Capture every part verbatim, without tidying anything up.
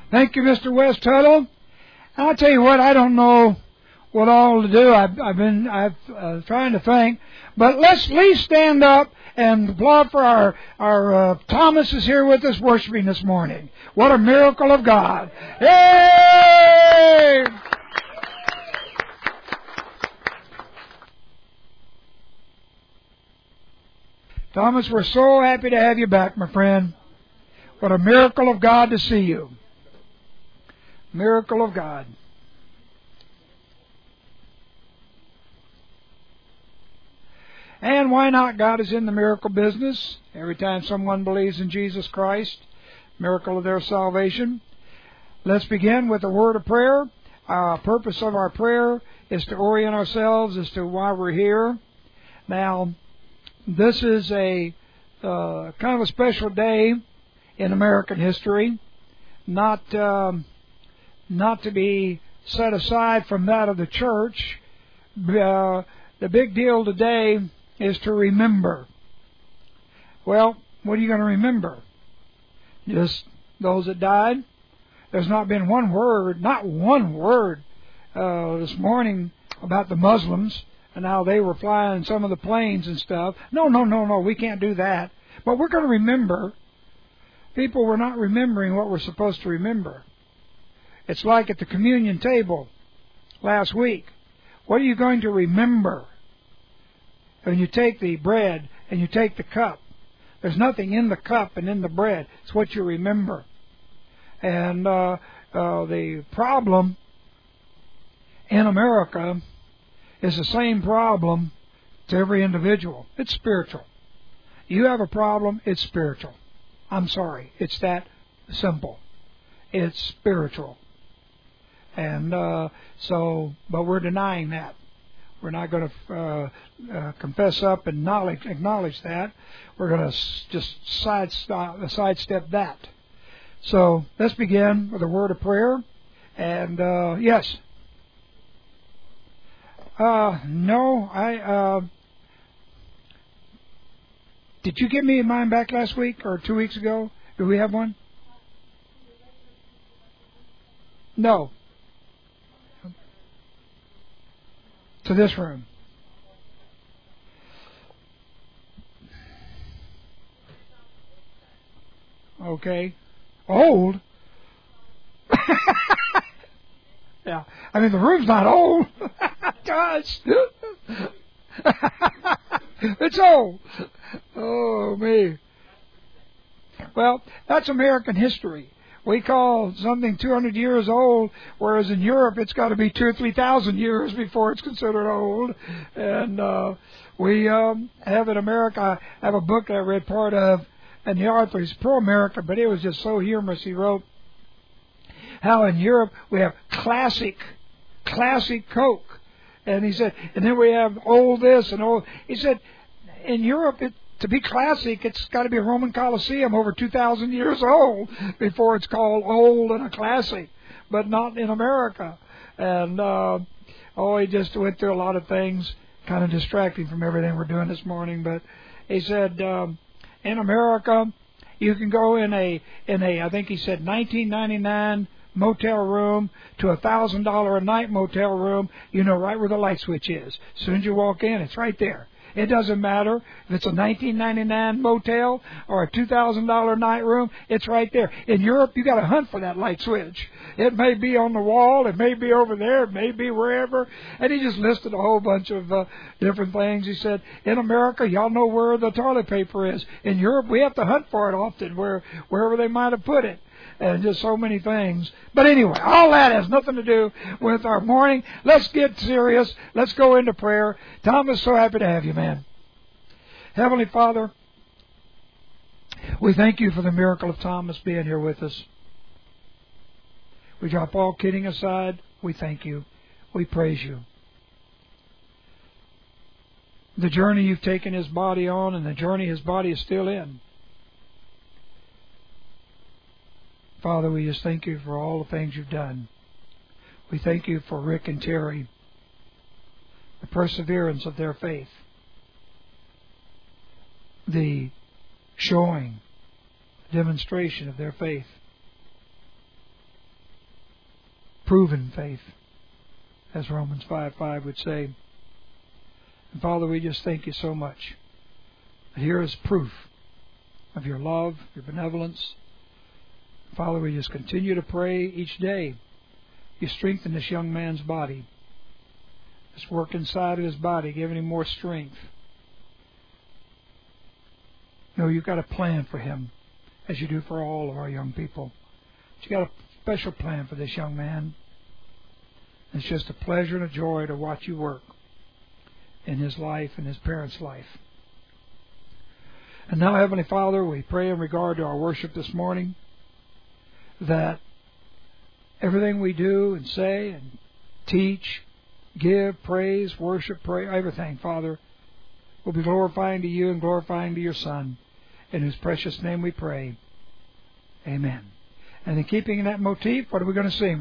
Thank you, Mister West Tuttle. I'll tell you what, I don't know what all to do. I've, I've been I've uh, trying to think, but let's at least stand up and applaud for our our uh, Thomas is here with us worshiping this morning. What a miracle of God! Yay! Thomas, we're so happy to have you back, my friend. What a miracle of God to see you. Miracle of God. And why not? God is in the miracle business. Every time someone believes in Jesus Christ, miracle of their salvation. Let's begin with a word of prayer. Our purpose of our prayer is to orient ourselves as to why we're here. Now, this is a uh, kind of a special day in American history, not um, not to be set aside from that of the church. Uh, the big deal today is to remember. Well, what are you going to remember? Just those that died? There's not been one word, not one word uh, this morning about the Muslims and how they were flying some of the planes and stuff. No, no, no, no, we can't do that. But we're going to remember. People were not remembering what we're supposed to remember. It's like at the communion table last week. What are you going to remember when you take the bread and you take the cup? There's nothing in the cup and in the bread. It's what you remember. And uh, uh, the problem in America is the same problem to every individual. It's spiritual. You have a problem, it's spiritual. I'm sorry, it's that simple. It's spiritual. And uh, so, but we're denying that. We're not going to uh, uh, confess up and knowledge, acknowledge that. We're going to s- just side stop, sidestep that. So let's begin with a word of prayer. And uh, yes. Uh, no, I, uh, did you give me mine back last week or two weeks ago? Do we have one? No. To this room. Okay. Old? Yeah. I mean, the room's not old. Gosh. It's old. Oh, me. Well, that's American history. We call something two hundred years old, whereas in Europe it's got to be two or three thousand years before it's considered old. And uh, we um, have in America, I have a book that I read part of, and the author is pro-America, but it was just so humorous. He wrote how in Europe we have classic, classic Coke. And he said, and then we have old this and old. He said, in Europe, it, to be classic, it's got to be a Roman Colosseum over two thousand years old before it's called old and a classic, but not in America. And, uh, oh, he just went through a lot of things, kind of distracting from everything we're doing this morning. But he said, um, in America, you can go in a, in a, I think he said nineteen ninety-nine motel room to a one thousand dollars a night motel room. You know right where the light switch is. As soon as you walk in, it's right there. It doesn't matter if it's a nineteen ninety-nine motel or a two thousand dollars night room. It's right there. In Europe, you got to hunt for that light switch. It may be on the wall. It may be over there. It may be wherever. And he just listed a whole bunch of uh, different things. He said, in America, y'all know where the toilet paper is. In Europe, we have to hunt for it often, where wherever they might have put it. And just so many things. But anyway, all that has nothing to do with our morning. Let's get serious. Let's go into prayer. Thomas, so happy to have you, man. Heavenly Father, we thank you for the miracle of Thomas being here with us. We drop all kidding aside. We thank you. We praise you. The journey you've taken his body on and the journey his body is still in. Father, we just thank you for all the things you've done. We thank you for Rick and Terry, the perseverance of their faith, the showing, demonstration of their faith. proven faith, as Romans five five would say. And Father, we just thank you so much. Here is proof of your love, your benevolence. Father, we just continue to pray each day. You strengthen this young man's body. Just work inside of his body, giving him more strength. You know, you've got a plan for him, as you do for all of our young people. But you've got a special plan for this young man. It's just a pleasure and a joy to watch you work in his life and his parents' life. And now, Heavenly Father, we pray in regard to our worship this morning that everything we do and say and teach, give, praise, worship, pray, everything, Father, will be glorifying to you and glorifying to your Son, in whose precious name we pray. Amen. And in keeping that motif, what are we going to sing?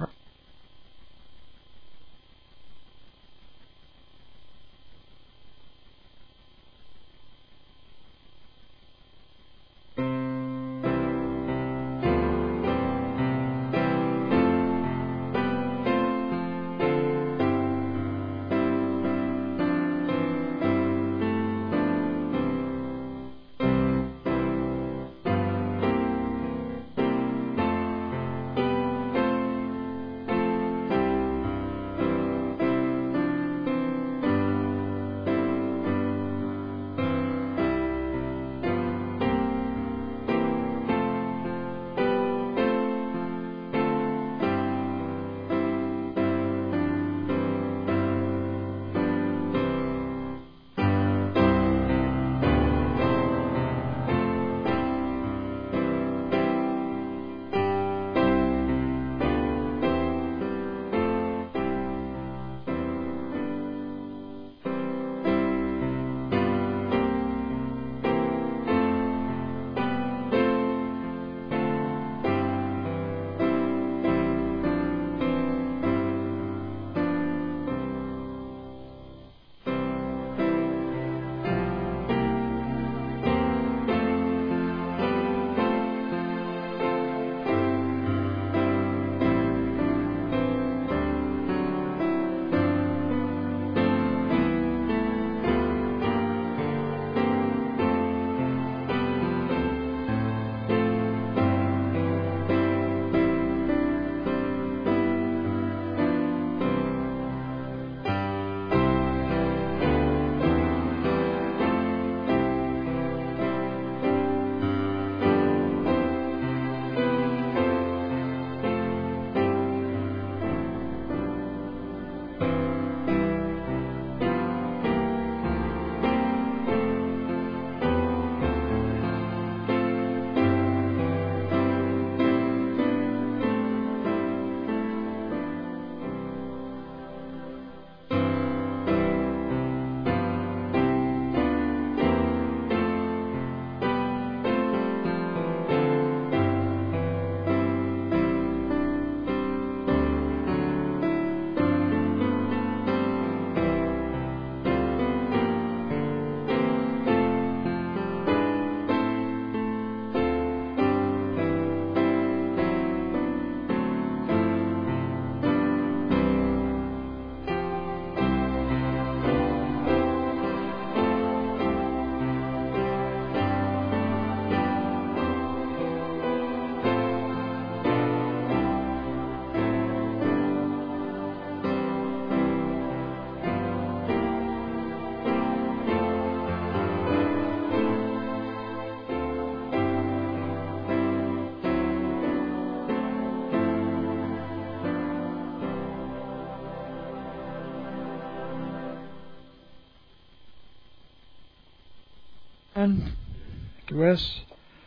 Thank you, Wes.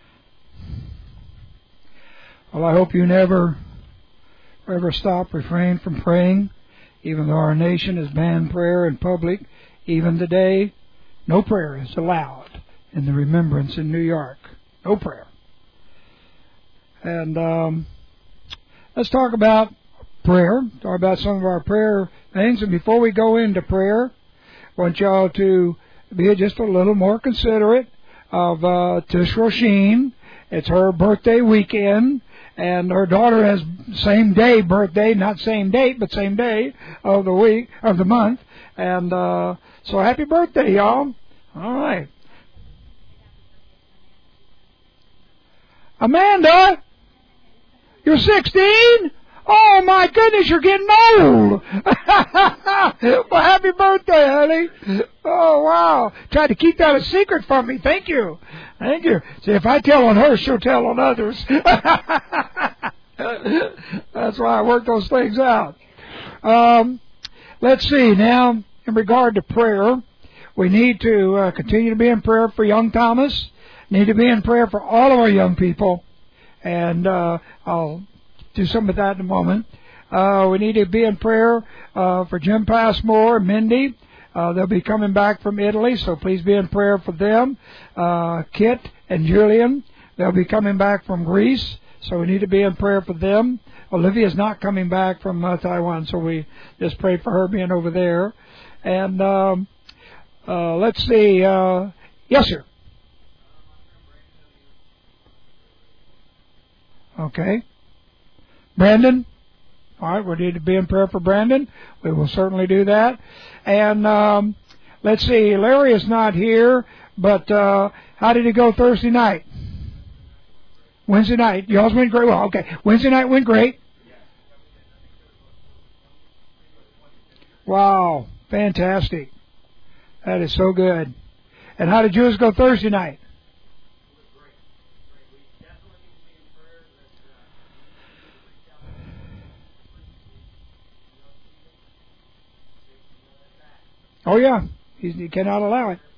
Well, I hope you never, ever stop, refrain from praying, even though our nation has banned prayer in public. Even today, no prayer is allowed in the Remembrance in New York. No prayer. And um, let's talk about prayer, talk about some of our prayer things. And before we go into prayer, I want y'all to be just a little more considerate of uh, Tish Roshin It's her birthday weekend, and her daughter has same day birthday, not same date, but same day of the week, of the month. And uh, so happy birthday, y'all. All right. Amanda, you're sixteen? Oh, my goodness, you're getting old. Well, happy birthday, honey. Oh, wow. Tried to keep that a secret from me. Thank you. Thank you. See, if I tell on her, she'll tell on others. That's why I work those things out. Um, let's see. Now, in regard to prayer, we need to uh, continue to be in prayer for young Thomas. Need to be in prayer for all of our young people. And uh, I'll do some of that in a moment. Uh, we need to be in prayer uh, for Jim Passmore and Mindy. Uh, they'll be coming back from Italy, so please be in prayer for them. Uh, Kit and Julian, they'll be coming back from Greece, so we need to be in prayer for them. Olivia's not coming back from uh, Taiwan, so we just pray for her being over there. And um, uh, let's see. Uh, yes, sir. Okay. Brandon? All right, we need to be in prayer for Brandon. We will certainly do that. And um, let's see, Larry is not here, but uh, how did he go Thursday night? Wednesday night. Y'all's went great. Well, okay. Wednesday night went great. Wow, fantastic. That is so good. And how did yours go Thursday night? Oh, yeah. He, he cannot allow it.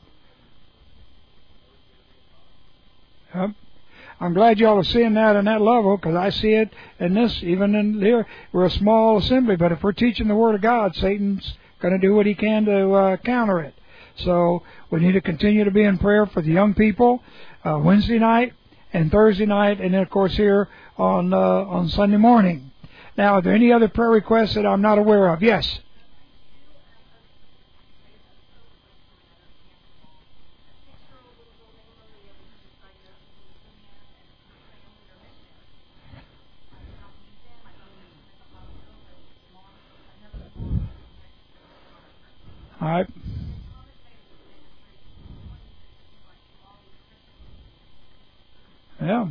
Yep. I'm glad y'all are seeing that on that level, because I see it in this, even in here. We're a small assembly, but if we're teaching the Word of God, Satan's going to do what he can to uh, counter it. So we need to continue to be in prayer for the young people uh, Wednesday night and Thursday night, and then, of course, here on uh, on Sunday morning. Now, are there any other prayer requests that I'm not aware of? Yes. All right. Yeah.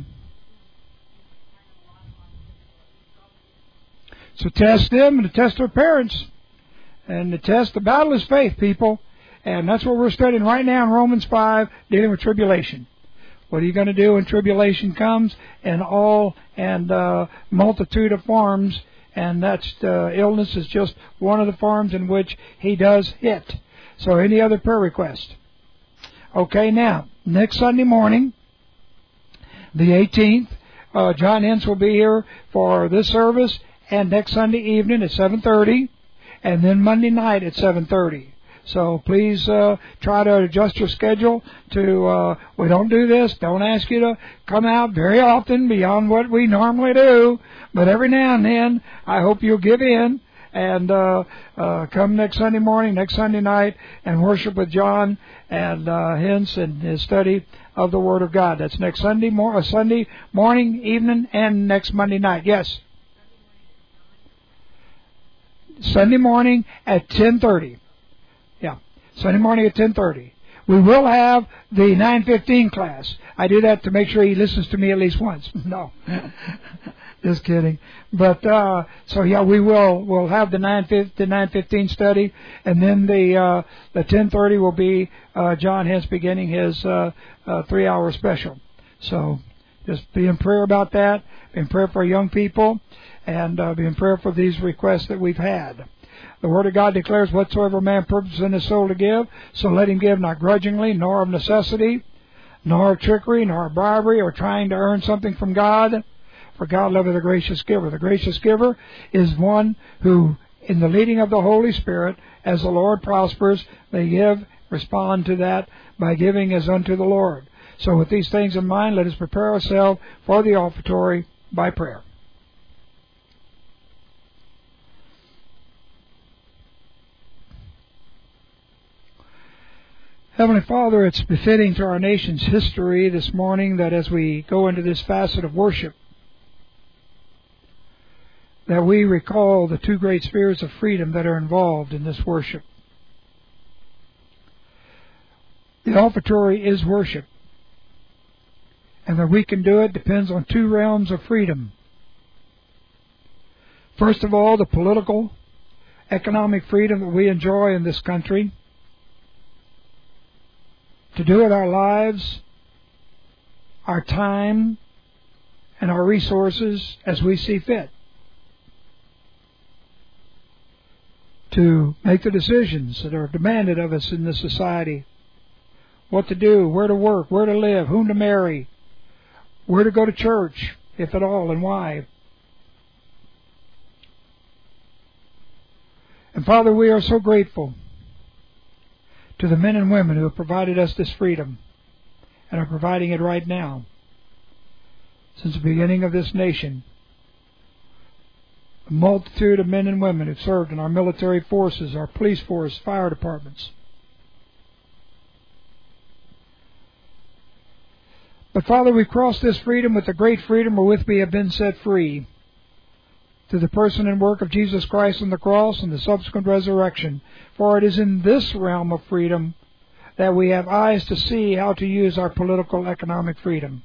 So test them and to test their parents. And to test the battle is faith, people. And that's what we're studying right now in Romans five, dealing with tribulation. What are you going to do when tribulation comes? And all and uh, multitude of forms. And that's uh, illness is just one of the forms in which he does hit. So any other prayer request? Okay, now, next Sunday morning, the eighteenth, uh, John Hens will be here for this service, and next Sunday evening at seven thirty, and then Monday night at seven thirty. So please uh, try to adjust your schedule to, uh, we don't do this, don't ask you to come out very often beyond what we normally do, but every now and then I hope you'll give in and uh, uh, come next Sunday morning, next Sunday night, and worship with John and uh, Hens and his study of the Word of God. That's next Sunday, mor- uh, Sunday morning, evening, and next Monday night. Yes? Sunday morning at ten thirty. Yeah, Sunday morning at ten thirty. We will have the nine fifteen class. I do that to make sure he listens to me at least once. No, just kidding. But uh, so yeah, we will we'll have the nine fifteen study, and then the uh, the ten thirty will be uh, John Hens beginning his uh, uh, three hour special. So just be in prayer about that. Be in prayer for young people, and uh, be in prayer for these requests that we've had. The Word of God declares, whatsoever man purposes in his soul to give, so let him give not grudgingly, nor of necessity, nor of trickery, nor of bribery, or trying to earn something from God. For God loveth a gracious giver. The gracious giver is one who, in the leading of the Holy Spirit, as the Lord prospers, they give, respond to that by giving as unto the Lord. So with these things in mind, let us prepare ourselves for the offertory by prayer. Heavenly Father, it's befitting to our nation's history this morning that as we go into this facet of worship, that we recall the two great spheres of freedom that are involved in this worship. The offertory is worship, and that we can do it depends on two realms of freedom. First of all, the political, economic freedom that we enjoy in this country, to do with our lives, our time, and our resources as we see fit. To make the decisions that are demanded of us in this society. What to do, where to work, where to live, whom to marry, where to go to church, if at all, and why. And Father, we are so grateful to the men and women who have provided us this freedom and are providing it right now. Since the beginning of this nation, a multitude of men and women who have served in our military forces, our police force, fire departments. But Father, we cross this freedom with the great freedom wherewith we have been set free through the person and work of Jesus Christ on the cross and the subsequent resurrection. For it is in this realm of freedom that we have eyes to see how to use our political economic freedom.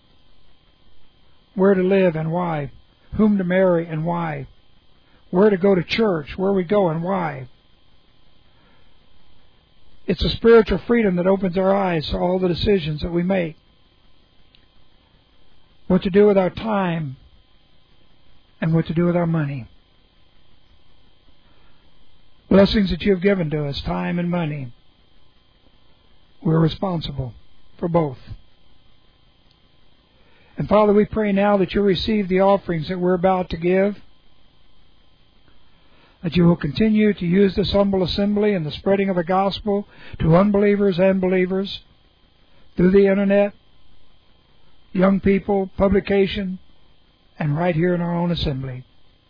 Where to live and why. Whom to marry and why. Where to go to church, where we go and why. It's a spiritual freedom that opens our eyes to all the decisions that we make. What to do with our time and what to do with our money. Blessings that you have given to us, time and money. We're responsible for both. And Father, we pray now that you receive the offerings that we're about to give, that you will continue to use this humble assembly and the spreading of the gospel to unbelievers and believers through the internet, young people, publication, and right here in our own assembly.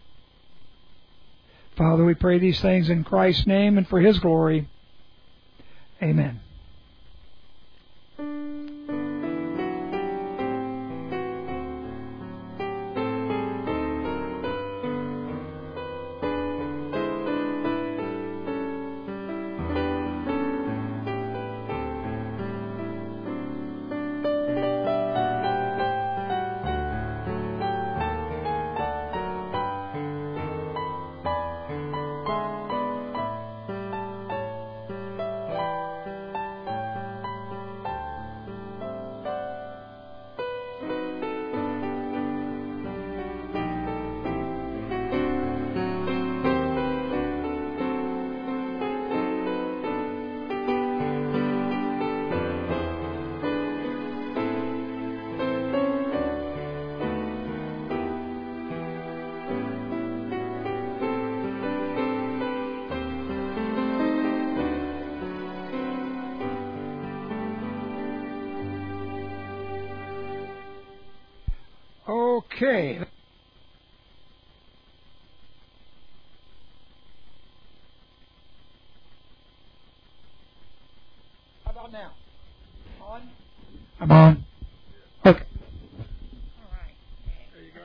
Father, we pray these things in Christ's name and for His glory. Amen. Okay. How about now? On? I'm on. Okay. All right. There you go.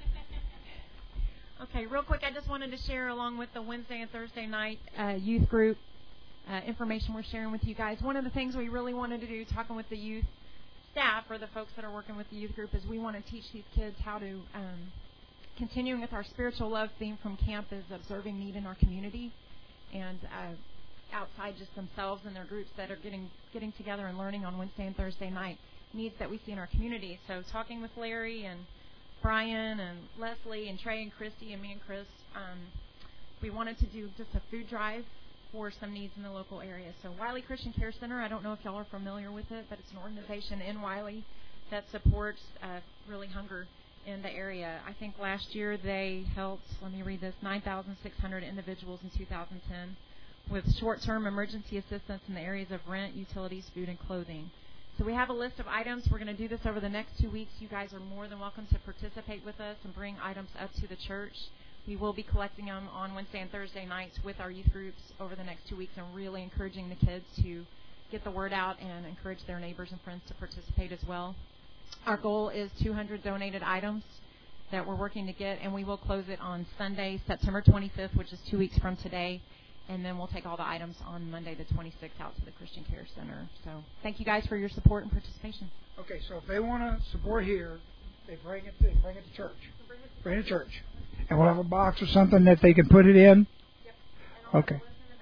Okay, real quick, I just wanted to share along with the Wednesday and Thursday night uh, youth group uh, information we're sharing with you guys. One of the things we really wanted to do, talking with the youth staff or the folks that are working with the youth group, is we want to teach these kids how to, um, continuing with our spiritual love theme from camp, is observing need in our community and uh, outside just themselves and their groups that are getting getting together and learning on Wednesday and Thursday night, needs that we see in our community. So talking with Larry and Brian and Leslie and Trey and Christy and me and Chris, um, we wanted to do just a food drive for some needs in the local area. So Wiley Christian Care Center, I don't know if y'all are familiar with it, but it's an organization in Wiley that supports uh, really hunger in the area. I think last year they helped, let me read this, nine thousand six hundred individuals in two thousand ten with short-term emergency assistance in the areas of rent, utilities, food, and clothing. So we have a list of items. We're going to do this over the next two weeks. You guys are more than welcome to participate with us and bring items up to the church. We will be collecting them on Wednesday and Thursday nights with our youth groups over the next two weeks and really encouraging the kids to get the word out and encourage their neighbors and friends to participate as well. Our goal is two hundred donated items that we're working to get, and we will close it on Sunday, September twenty-fifth, which is two weeks from today. And then we'll take all the items on Monday the twenty-sixth out to the Christian Care Center. So thank you guys for your support and participation. Okay, so if they want to support here, they bring it, they bring it to church. Bring it to church. And we'll have a box or something that they can put it in? Yep. Okay.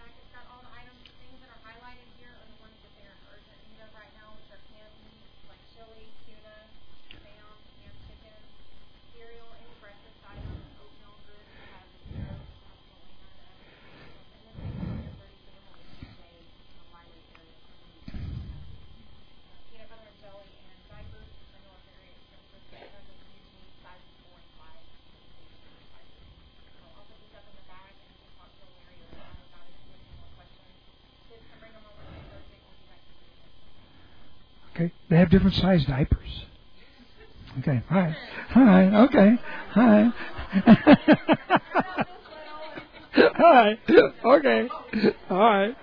Okay, they have different sized diapers. Okay, hi, hi, okay, hi, hi, okay, all right.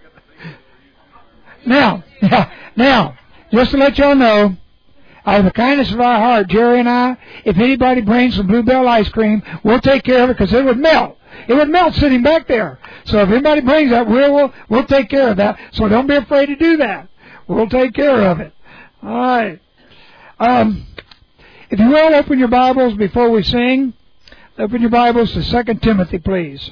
Now, yeah, now, just to let y'all know, out of the kindness of our heart, Jerry and I, if anybody brings some Bluebell ice cream, we'll take care of it because it would melt. It would melt sitting back there. So if anybody brings that, we'll, we'll we'll take care of that. So don't be afraid to do that. We'll take care of it. All right. Um, if you will, open your Bibles before we sing. Open your Bibles to Second Timothy, please.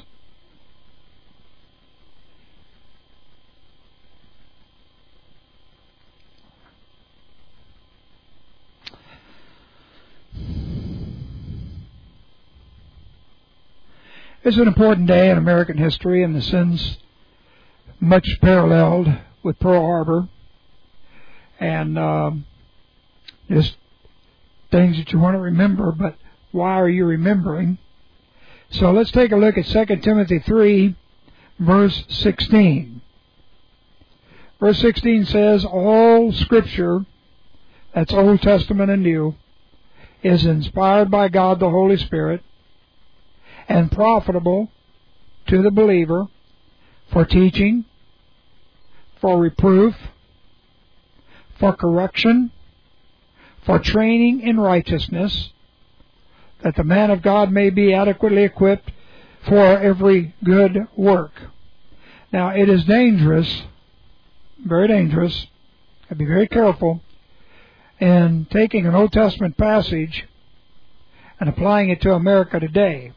It's an important day in American history in the sense much paralleled with Pearl Harbor. And um, just things that you want to remember, but why are you remembering? So let's take a look at Second Timothy three, verse sixteen. Verse sixteen says, all Scripture, that's Old Testament and New, is inspired by God the Holy Spirit and profitable to the believer for teaching, for reproof, for correction, for training in righteousness, that the man of God may be adequately equipped for every good work. Now, it is dangerous, very dangerous, and be very careful in taking an Old Testament passage and applying it to America today.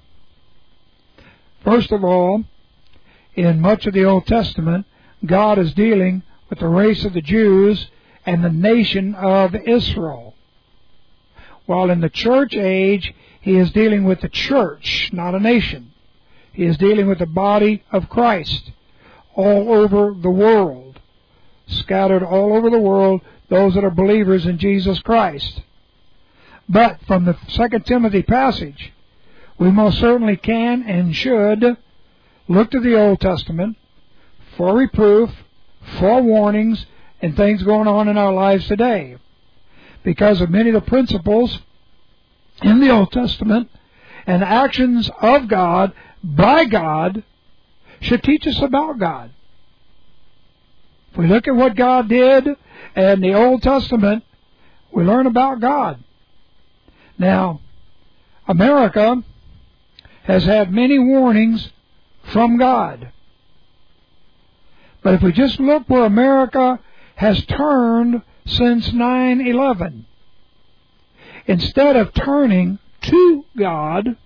First of all, in much of the Old Testament, God is dealing with the race of the Jews and the nation of Israel. While in the church age, He is dealing with the church, not a nation. He is dealing with the body of Christ all over the world, scattered all over the world, those that are believers in Jesus Christ. But from the Second Timothy passage, we most certainly can and should look to the Old Testament for reproof, for warnings, and things going on in our lives today. Because of many of the principles in the Old Testament and actions of God, by God, should teach us about God. If we look at what God did in the Old Testament, we learn about God. Now, America has had many warnings from God. But if we just look where America has turned since nine eleven, instead of turning to God,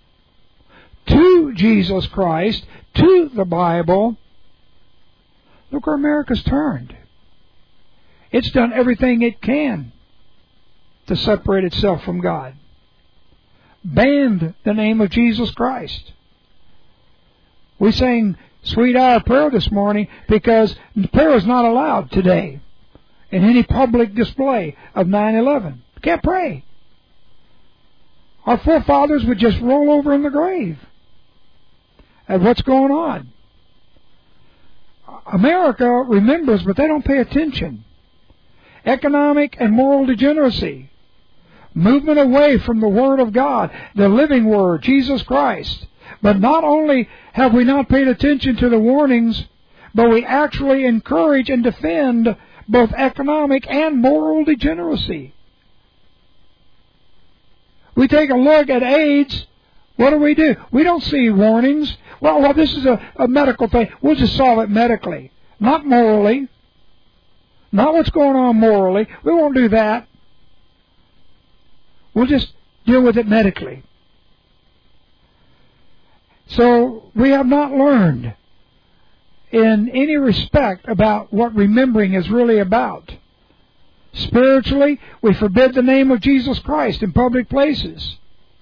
to Jesus Christ, to the Bible, look where America's turned. It's done everything it can to separate itself from God. Banned the name of Jesus Christ. We sang Sweet Hour Prayer this morning because prayer is not allowed today in any public display of nine eleven. You can't pray. Our forefathers would just roll over in the grave at what's going on. America remembers, but they don't pay attention. Economic and moral degeneracy. Movement away from the Word of God, the living Word, Jesus Christ. But not only have we not paid attention to the warnings but we actually encourage and defend both economic and moral degeneracy. We take a look at AIDS. What do we do? We don't see warnings. Well, well this is a, a medical thing. We'll just solve it medically, not morally. Not what's going on morally. We won't do that. We'll just deal with it medically. So we have not learned in any respect about what remembering is really about. Spiritually, we forbid the name of Jesus Christ in public places.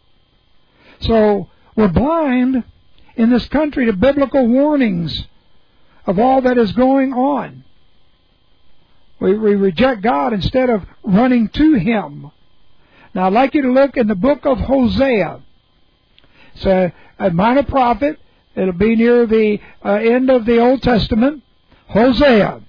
So we're blind in this country to biblical warnings of all that is going on. We, we reject God instead of running to Him. Now I'd like you to look in the book of Hosea. It's a, a minor prophet. It'll be near the uh, end of the Old Testament. Hosea.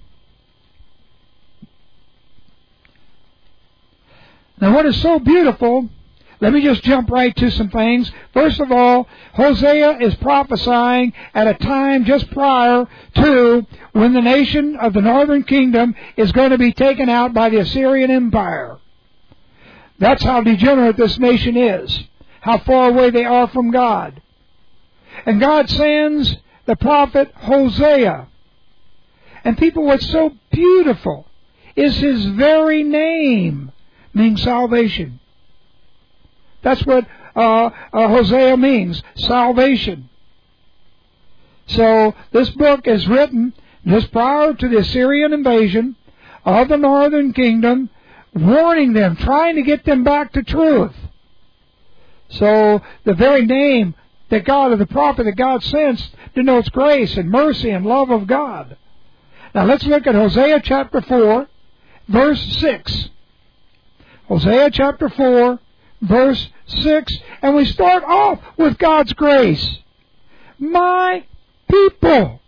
Now what is so beautiful, let me just jump right to some things. First of all, Hosea is prophesying at a time just prior to when the nation of the northern kingdom is going to be taken out by the Assyrian Empire. That's how degenerate this nation is, how far away they are from God. And God sends the prophet Hosea. And people, what's so beautiful is his very name means salvation. That's what uh, uh, Hosea means, salvation. So this book is written just prior to the Assyrian invasion of the northern kingdom, warning them, trying to get them back to truth. So the very name that God, or the prophet that God sends, denotes grace and mercy and love of God. Now let's look at Hosea chapter four, verse six. Hosea chapter four, verse six, and we start off with God's grace. My people.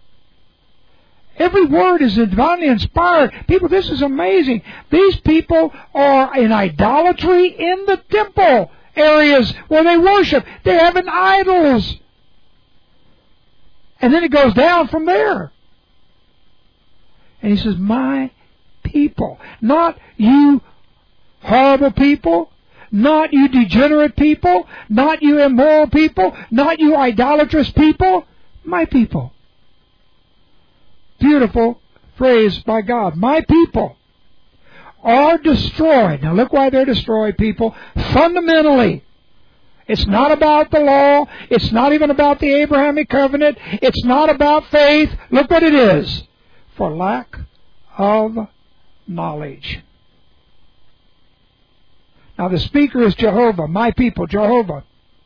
Every word is divinely inspired. People, this is amazing. These people are in idolatry in the temple areas where they worship. They're having idols. And then it goes down from there. And he says, my people. Not you horrible people. Not you degenerate people. Not you immoral people. Not you idolatrous people. My people. Beautiful phrase by God. My people are destroyed. Now look why they're destroyed, people. Fundamentally, it's not about the law. It's not even about the Abrahamic covenant. It's not about faith. Look what it is. For lack of knowledge. Now the speaker is Jehovah. My people, Jehovah,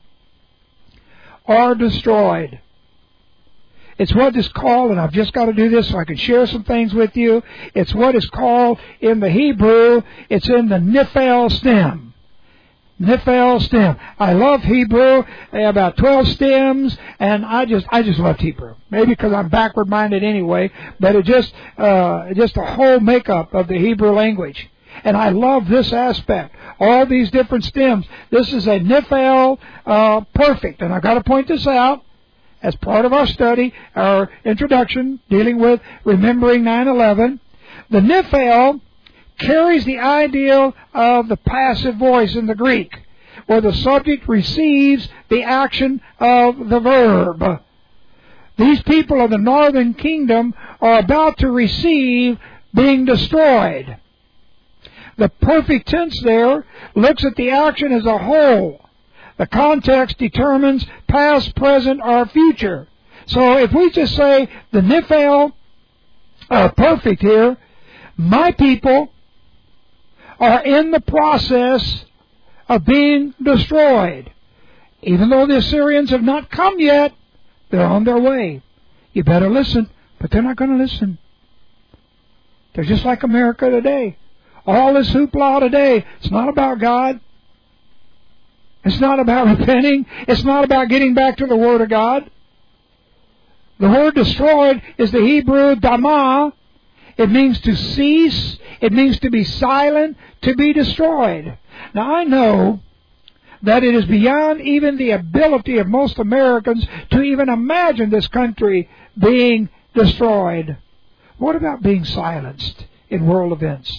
are destroyed. It's what is called, and I've just got to do this so I can share some things with you. It's what is called in the Hebrew, it's in the Nephil stem. Nephil stem. I love Hebrew. They have about twelve stems, and I just I just loved Hebrew. Maybe because I'm backward minded anyway, but it just uh, just the whole makeup of the Hebrew language. And I love this aspect. All these different stems. This is a Nephil uh, perfect, and I've got to point this out. As part of our study, our introduction, dealing with remembering nine eleven, the Nephil carries the idea of the passive voice in the Greek, where the subject receives the action of the verb. These people of the northern kingdom are about to receive being destroyed. The perfect tense there looks at the action as a whole. The context determines past, present, or future. So if we just say the Nephil are perfect here, my people are in the process of being destroyed. Even though the Assyrians have not come yet, they're on their way. You better listen, but they're not going to listen. They're just like America today. All this hoopla today, it's not about God. It's not about repenting. It's not about getting back to the Word of God. The word destroyed is the Hebrew dama. It means to cease. It means to be silent, to be destroyed. Now I know that it is beyond even the ability of most Americans to even imagine this country being destroyed. What about being silenced in world events?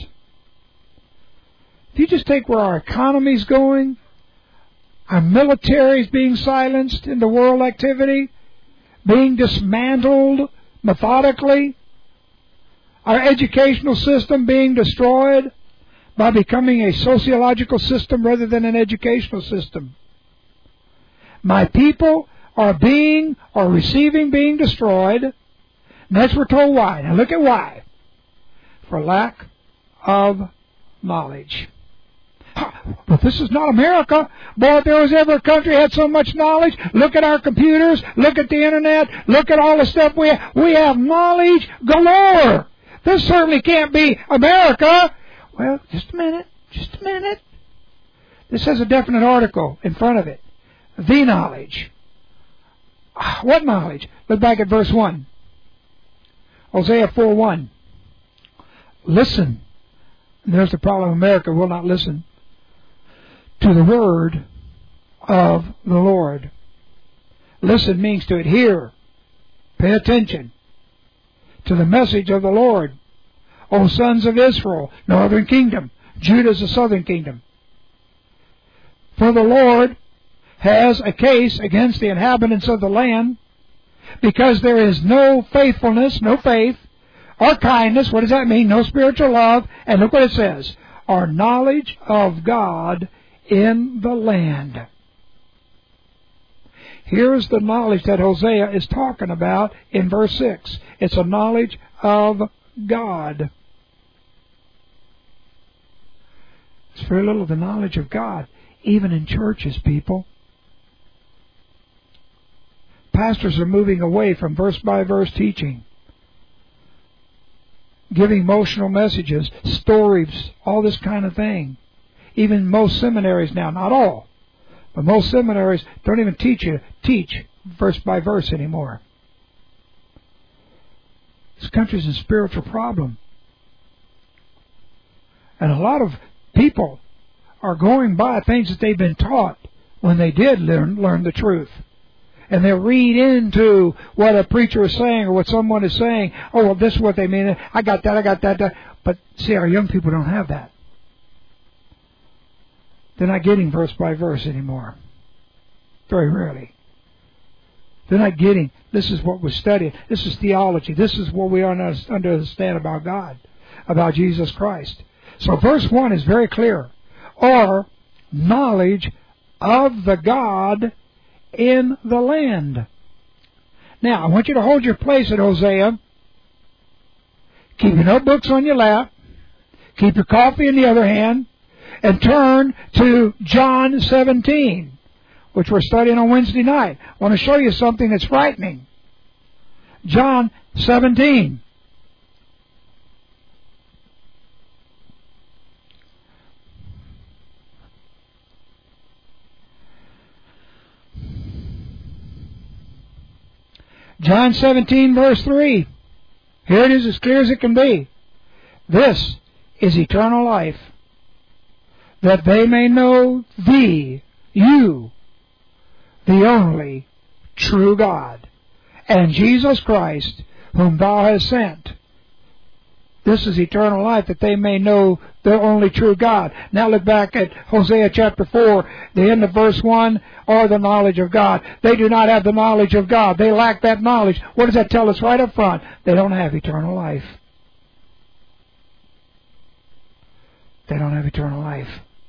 If you just take where our economy's going, our military is being silenced in the world activity, being dismantled methodically, our educational system being destroyed by becoming a sociological system rather than an educational system. My people are being or receiving being destroyed. Next we're told why. Now look at why. For lack of knowledge. But this is not America. Boy, if there was ever a country that had so much knowledge, look at our computers, look at the internet, look at all the stuff we have. We have knowledge galore. This certainly can't be America. Well, just a minute, just a minute. This has a definite article in front of it. The knowledge. What knowledge? Look back at verse one. Hosea four one. Listen. And there's the problem. America will not listen to the word of the Lord. Listen means to adhere. Pay attention to the message of the Lord. O sons of Israel, northern kingdom. Judah is the southern kingdom. For the Lord has a case against the inhabitants of the land, because there is no faithfulness, no faith, or kindness. What does that mean? No spiritual love. And look what it says. Or knowledge of God in the land. Here's the knowledge that Hosea is talking about in verse six. It's a knowledge of God. It's very little of the knowledge of God, even in churches, people. Pastors are moving away from verse-by-verse teaching, giving emotional messages, stories, all this kind of thing. Even most seminaries now, not all, but most seminaries don't even teach you teach verse-by-verse anymore. This country's in spiritual problem. And a lot of people are going by things that they've been taught when they did learn, learn the truth. And they'll read into what a preacher is saying or what someone is saying. Oh, well, this is what they mean. I got that, I got that, that. But see, our young people don't have that. They're not getting verse by verse anymore. Very rarely. They're not getting, this is what we're studying. This is theology. This is what we understand about God, about Jesus Christ. So verse one is very clear. Or knowledge of the God in the land. Now, I want you to hold your place at Hosea. Keep your notebooks on your lap. Keep your coffee in the other hand. And turn to John seventeen, which we're studying on Wednesday night. I want to show you something that's frightening. John seventeen. John seventeen, verse three. Here it is, as clear as it can be. This is eternal life, that they may know thee, you, the only true God, and Jesus Christ, whom thou hast sent. This is eternal life, that they may know the only true God. Now look back at Hosea chapter four, the end of verse one, or the knowledge of God. They do not have the knowledge of God. They lack that knowledge. What does that tell us right up front? They don't have eternal life. They don't have eternal life.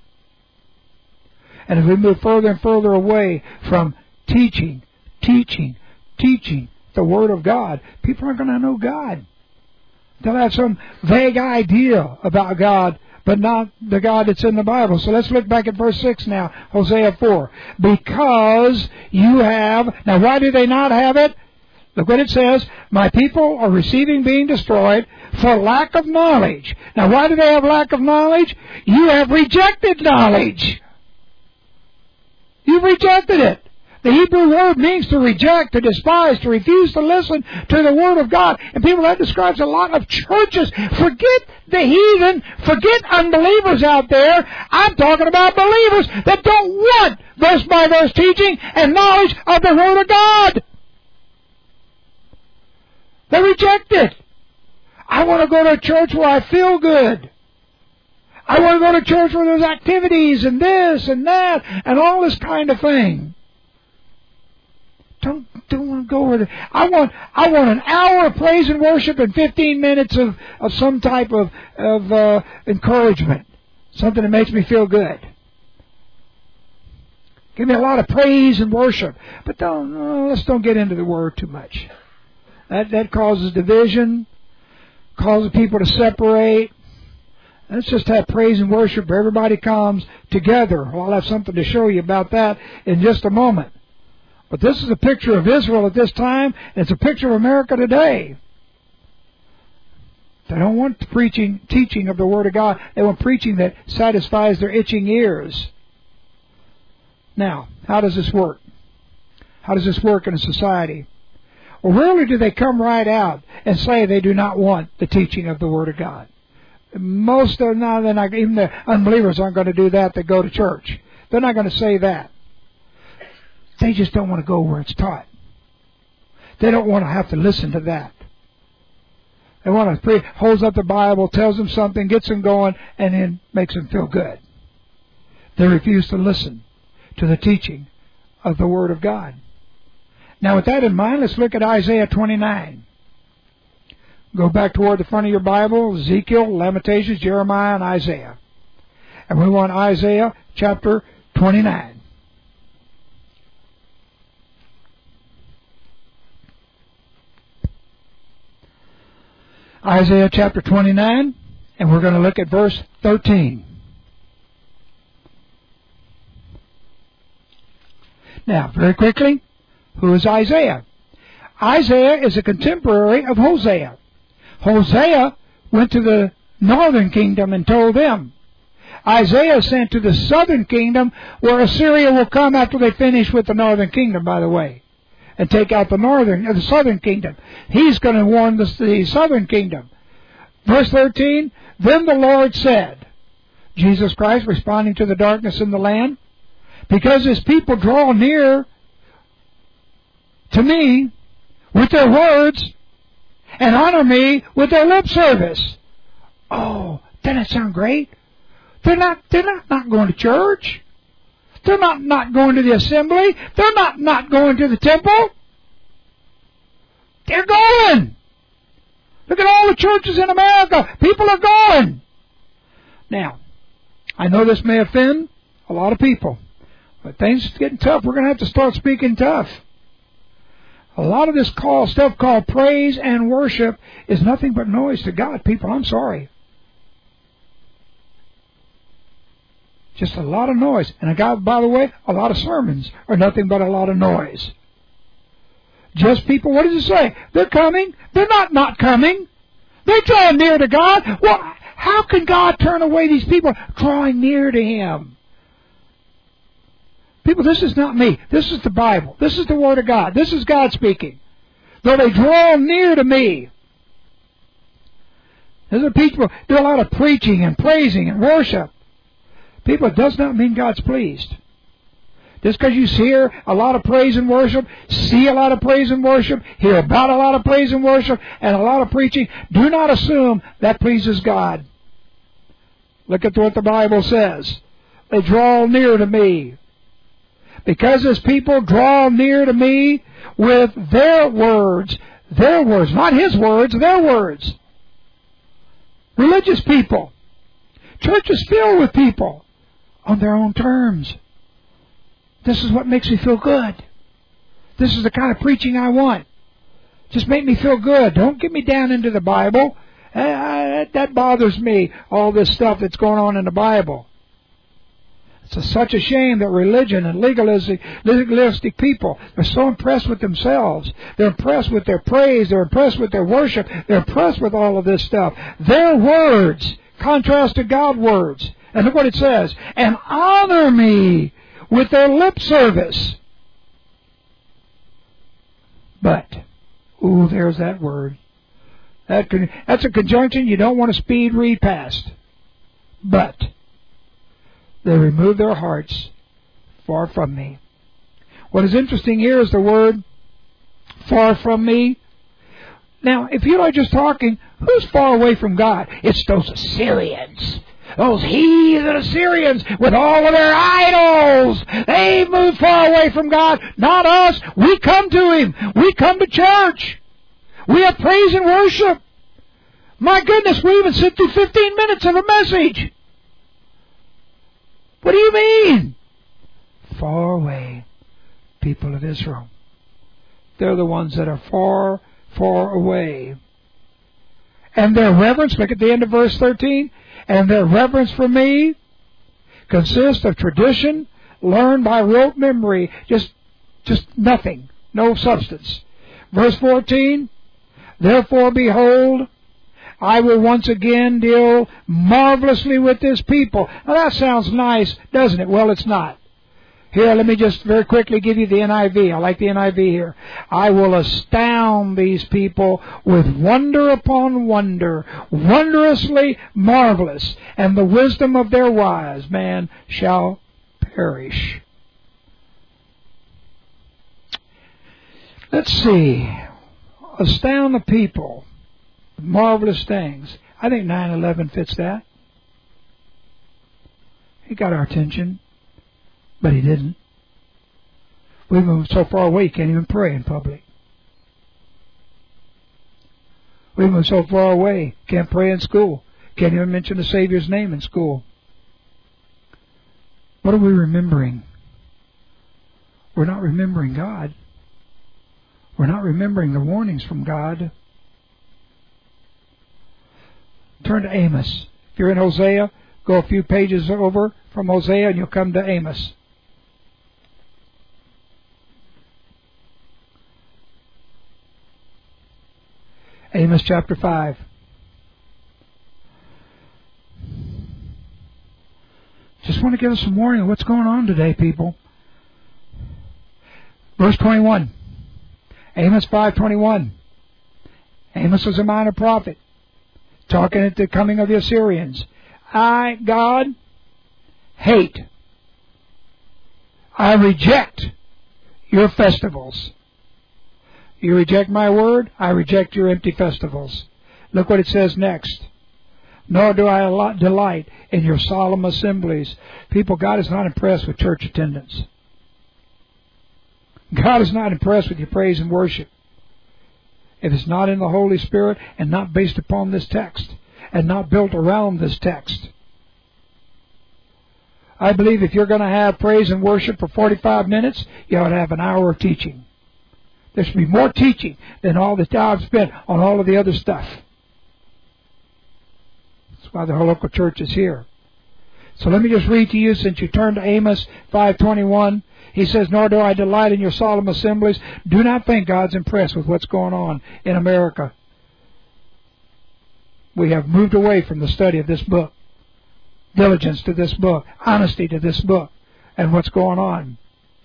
And as we move further and further away from teaching, teaching, teaching the Word of God, people aren't going to know God. They'll have some vague idea about God, but not the God that's in the Bible. So let's look back at verse six now, Hosea four. Because you have... Now, why do they not have it? Look what it says. My people are receiving being destroyed for lack of knowledge. Now, why do they have lack of knowledge? You have rejected knowledge. You've rejected it. The Hebrew word means to reject, to despise, to refuse to listen to the Word of God. And people, that describes a lot of churches. Forget the heathen, forget unbelievers out there. I'm talking about believers that don't want verse by verse teaching and knowledge of the Word of God. They reject it. I want to go to a church where I feel good. I want to go to a church where there's activities and this and that and all this kind of thing. Don't don't want to go where the, I want I want an hour of praise and worship and fifteen minutes of, of some type of of uh, encouragement, something that makes me feel good. Give me a lot of praise and worship, but don't uh, let's don't get into the word too much. That that causes division, causes people to separate. Let's just have praise and worship where everybody comes together. Well, I'll have something to show you about that in just a moment. But this is a picture of Israel at this time, and it's a picture of America today. They don't want the preaching, teaching of the Word of God. They want preaching that satisfies their itching ears. Now, how does this work? How does this work in a society? Well, rarely do they come right out and say they do not want the teaching of the Word of God. Most of now, they're not, even the unbelievers aren't going to do that that go to church. They're not going to say that. They just don't want to go where it's taught. They don't want to have to listen to that. They want to pray, holds up the Bible, tells them something, gets them going, and then makes them feel good. They refuse to listen to the teaching of the Word of God. Now, with that in mind, let's look at Isaiah twenty-nine. Go back toward the front of your Bible, Ezekiel, Lamentations, Jeremiah, and Isaiah. And we want Isaiah chapter twenty-nine. Isaiah chapter twenty-nine, and we're going to look at verse thirteen. Now, very quickly, who is Isaiah? Isaiah is a contemporary of Hosea. Hosea went to the northern kingdom and told them. Isaiah sent to the southern kingdom, where Assyria will come after they finish with the northern kingdom, by the way, and take out the northern, or the southern kingdom. He's going to warn the, the southern kingdom. Verse thirteen, then the Lord said, Jesus Christ responding to the darkness in the land, because his people draw near to me with their words and honor me with their lip service. Oh, doesn't that sound great? They're not, they're not, not going to church. They're not, not going to the assembly. They're not, not going to the temple. They're going. Look at all the churches in America. People are going. Now, I know this may offend a lot of people, but things are getting tough. We're going to have to start speaking tough. A lot of this call, stuff called praise and worship is nothing but noise to God, people. I'm sorry. Just a lot of noise. And I got, by the way, a lot of sermons are nothing but a lot of noise. Just people, what does it say? They're coming. They're not not coming. They're drawing near to God. Well, how can God turn away these people drawing near to Him? People, this is not me. This is the Bible. This is the Word of God. This is God speaking. Though they draw near to me. There's a people do a lot of preaching and praising and worship. People, it does not mean God's pleased. Just because you hear a lot of praise and worship, see a lot of praise and worship, hear about a lot of praise and worship, and a lot of preaching, do not assume that pleases God. Look at what the Bible says. They draw near to me. Because His people draw near to me with their words. Their words, not His words, their words. Religious people. Church is filled with people on their own terms. This is what makes me feel good. This is the kind of preaching I want. Just make me feel good. Don't get me down into the Bible. Uh, that bothers me, all this stuff that's going on in the Bible. It's such a shame that religion and legalistic, legalistic people are so impressed with themselves. They're impressed with their praise. They're impressed with their worship. They're impressed with all of this stuff. Their words contrast to God's words. And look what it says. And honor me with their lip service. But, ooh, there's that word. That can, that's a conjunction you don't want to speed read past. But they remove their hearts far from me. What is interesting here is the word far from me. Now, if you're not just talking, who's far away from God? It's those Assyrians. Those heathen Assyrians with all of their idols. They moved far away from God. Not us. We come to Him. We come to church. We have praise and worship. My goodness, we even sit through fifteen minutes of a message. What do you mean? Far away, people of Israel. They're the ones that are far, far away. And their reverence, look at the end of verse thirteen, and their reverence for me consists of tradition learned by rote memory, just, just nothing, no substance. Verse fourteen, therefore behold, I will once again deal marvelously with this people. Now that sounds nice, doesn't it? Well, it's not. Here, let me just very quickly give you the N I V. I like the N I V here. I will astound these people with wonder upon wonder, wondrously marvelous, and the wisdom of their wise man shall perish. Let's see. Astound the people. Marvelous things. I think nine eleven fits that. He got our attention, but he didn't. We moved so far away, you can't even pray in public. We moved so far away, can't pray in school. Can't even mention the Savior's name in school. What are we remembering? We're not remembering God. We're not remembering the warnings from God. Turn to Amos. If you're in Hosea, go a few pages over from Hosea and you'll come to Amos. Amos chapter five. Just want to give us some warning of what's going on today, people. Verse twenty-one. Amos five twenty-one. Amos was a minor prophet, talking at the coming of the Assyrians. I, God, hate. I reject your festivals. You reject my word, I reject your empty festivals. Look what it says next. Nor do I delight in your solemn assemblies. People, God is not impressed with church attendance. God is not impressed with your praise and worship. If it's not in the Holy Spirit and not based upon this text and not built around this text. I believe if you're going to have praise and worship for forty-five minutes, you ought to have an hour of teaching. There should be more teaching than all the time spent on all of the other stuff. That's why the whole local church is here. So let me just read to you, since you turned to Amos five twenty-one. He says, nor do I delight in your solemn assemblies. Do not think God's impressed with what's going on in America. We have moved away from the study of this book. Diligence to this book. Honesty to this book. And what's going on.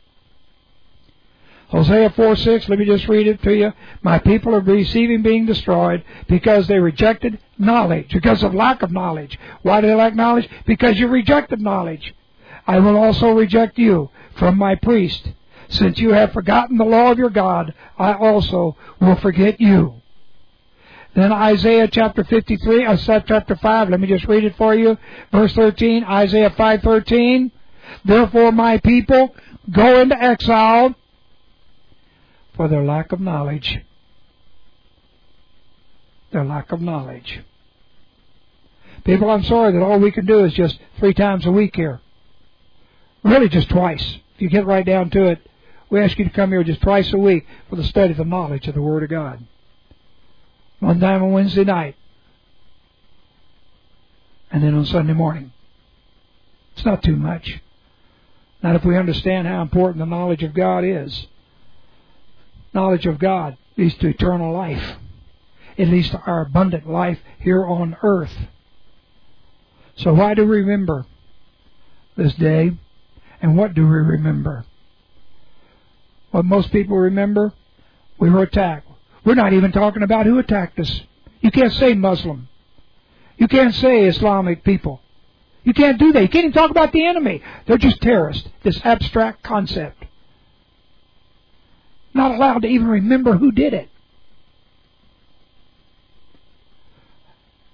Hosea four six, let me just read it to you. My people are receiving being destroyed because they rejected knowledge, because of lack of knowledge. Why do they lack knowledge? Because you rejected knowledge. I will also reject you from my priest. Since you have forgotten the law of your God, I also will forget you. Then Isaiah chapter fifty-three, uh, chapter five, let me just read it for you. Verse thirteen, Isaiah five thirteen. Therefore my people go into exile for their lack of knowledge. Their lack of knowledge. People, I'm sorry that all we can do is just three times a week here. Really just twice. If you get right down to it, we ask you to come here just twice a week for the study of the knowledge of the Word of God. One time on Wednesday night. And then on Sunday morning. It's not too much. Not if we understand how important the knowledge of God is. Knowledge of God leads to eternal life. It leads to our abundant life here on earth. So why do we remember this day? And what do we remember? What most people remember? We were attacked. We're not even talking about who attacked us. You can't say Muslim. You can't say Islamic people. You can't do that. You can't even talk about the enemy. They're just terrorists. This abstract concept. Not allowed to even remember who did it.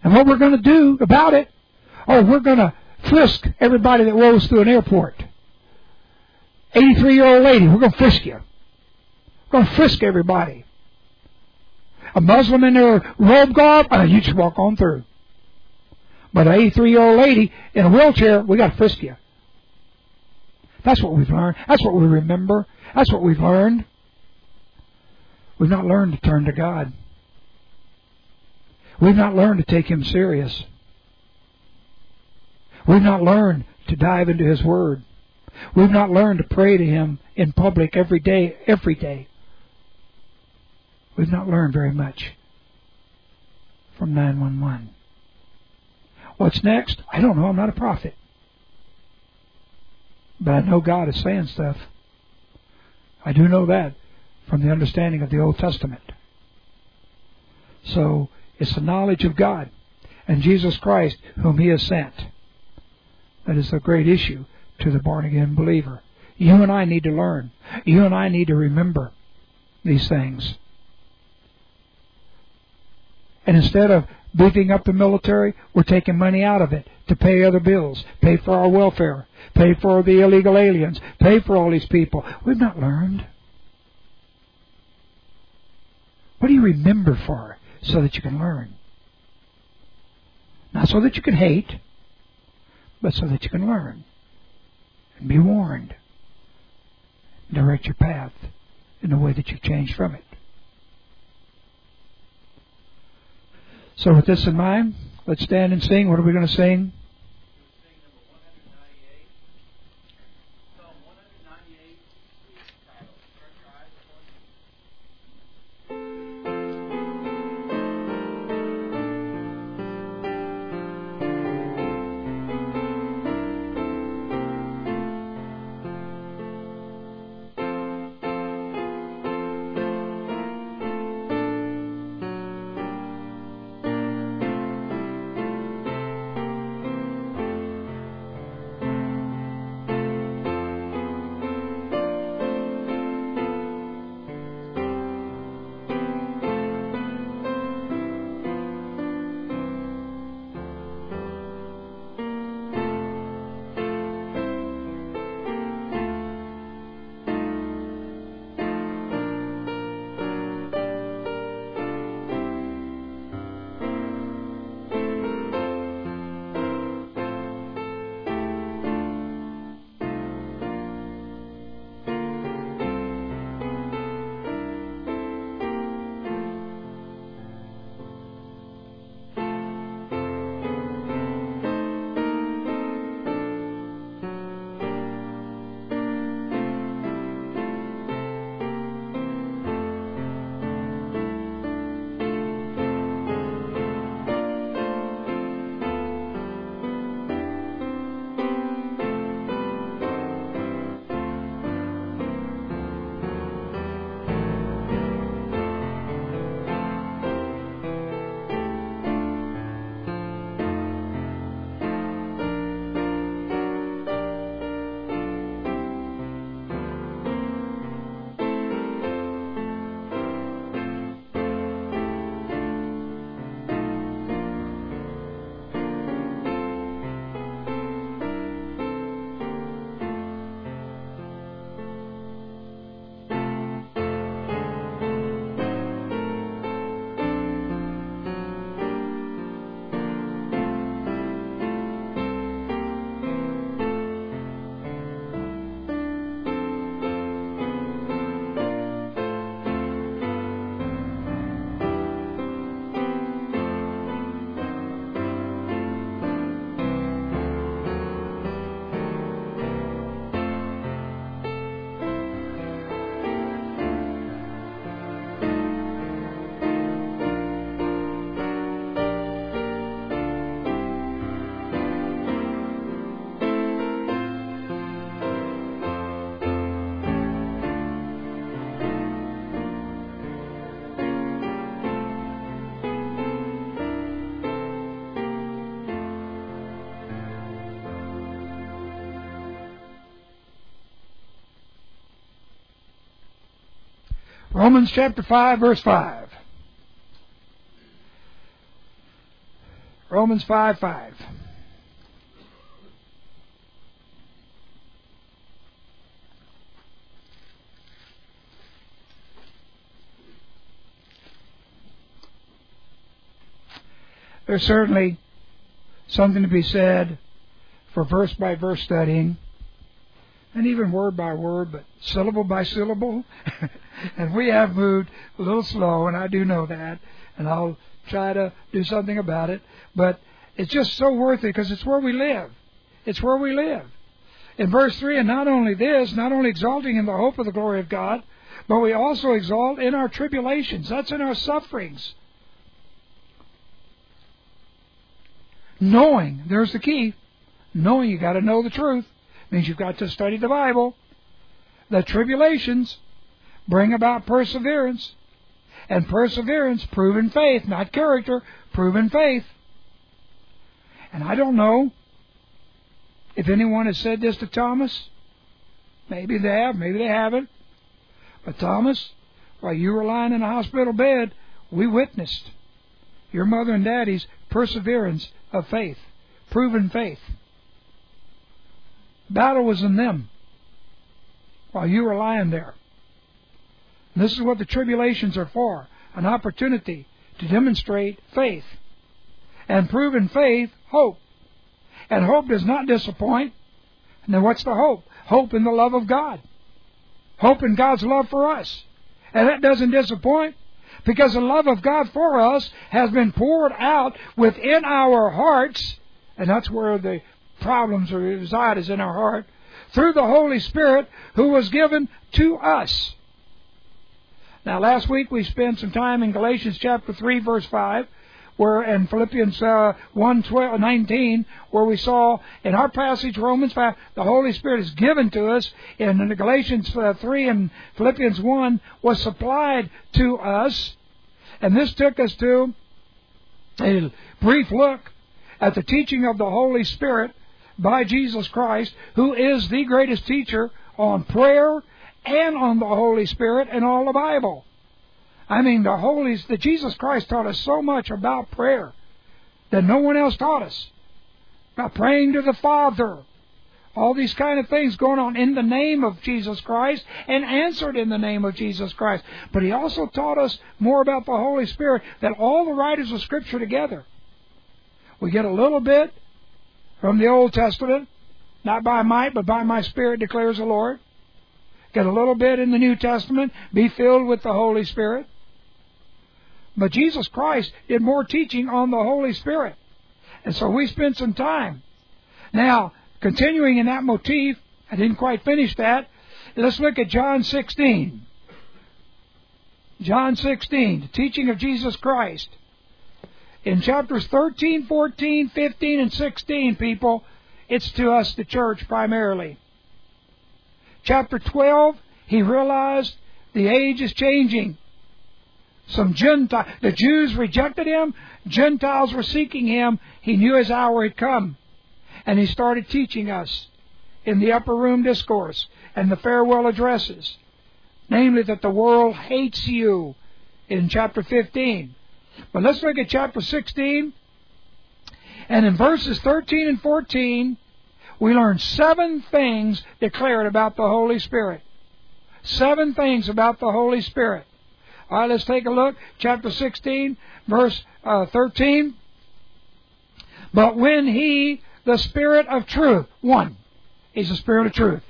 And what we're going to do about it, oh, we're going to frisk everybody that rolls through an airport. eighty-three-year-old lady, we're going to frisk you. We're going to frisk everybody. A Muslim in their robe garb, oh, you just walk on through. But an eighty-three-year-old lady in a wheelchair, we got to frisk you. That's what we've learned. That's what we remember. That's what we've learned. We've not learned to turn to God. We've not learned to take Him serious. We've not learned to dive into His Word. We've not learned to pray to Him in public every day, every day. We've not learned very much from nine one one. What's next? I don't know. I'm not a prophet. But I know God is saying stuff. I do know that from the understanding of the Old Testament. So, it's the knowledge of God and Jesus Christ whom He has sent. That is a great issue to the born-again believer. You and I need to learn. You and I need to remember these things. And instead of beefing up the military, we're taking money out of it to pay other bills, pay for our welfare, pay for the illegal aliens, pay for all these people. We've not learned. What do you remember for? So that you can learn. Not so that you can hate, but so that you can learn and be warned. Direct your path in the way that you've changed from it. So with this in mind, let's stand and sing. What are we going to sing? Romans chapter five, verse five. Romans five five. There's certainly something to be said for verse by verse studying, and even word by word, but syllable by syllable. And we have moved a little slow, and I do know that, and I'll try to do something about it. But it's just so worth it because it's where we live. It's where we live. In verse three, and not only this, not only exalting in the hope of the glory of God, but we also exalt in our tribulations. That's in our sufferings. Knowing, there's the key. Knowing, you got to know the truth. Means you've got to study the Bible. The tribulations bring about perseverance. And perseverance, proven faith, not character, proven faith. And I don't know if anyone has said this to Thomas. Maybe they have, maybe they haven't. But Thomas, while you were lying in a hospital bed, we witnessed your mother and daddy's perseverance of faith, proven faith. Battle was in them while you were lying there. And this is what the tribulations are for, an opportunity to demonstrate faith. And proven faith, hope. And hope does not disappoint. And then what's the hope? Hope in the love of God. Hope in God's love for us. And that doesn't disappoint, because the love of God for us has been poured out within our hearts, and that's where the problems reside, is in our heart, through the Holy Spirit who was given to us. Now, last week we spent some time in Galatians chapter three, verse five, where, and Philippians uh, one, twelve, nineteen, where we saw in our passage, Romans five, the Holy Spirit is given to us. And in the Galatians uh, three and Philippians one was supplied to us. And this took us to a brief look at the teaching of the Holy Spirit by Jesus Christ, who is the greatest teacher on prayer and on the Holy Spirit in all the Bible. I mean, the Holy, the Jesus Christ taught us so much about prayer that no one else taught us. About praying to the Father. All these kind of things going on in the name of Jesus Christ and answered in the name of Jesus Christ. But He also taught us more about the Holy Spirit, that all the writers of Scripture together. We get a little bit from the Old Testament, not by might, but by my Spirit, declares the Lord. Get a little bit in the New Testament, be filled with the Holy Spirit. But Jesus Christ did more teaching on the Holy Spirit. And so we spent some time. Now, continuing in that motif, I didn't quite finish that. Let's look at John sixteen. John sixteen, the teaching of Jesus Christ. In chapters thirteen, fourteen, fifteen, and sixteen, people, it's to us, the church, primarily. Chapter twelve, He realized the age is changing. Some Gentile, the Jews rejected Him. Gentiles were seeking Him. He knew His hour had come. And He started teaching us in the upper room discourse and the farewell addresses. Namely, that the world hates you in chapter fifteen. But let's look at chapter sixteen. And in verses thirteen and fourteen, we learn seven things declared about the Holy Spirit. Seven things about the Holy Spirit. All right, let's take a look. Chapter sixteen, verse uh, thirteen. But when He, the Spirit of truth, one, He's the Spirit of truth,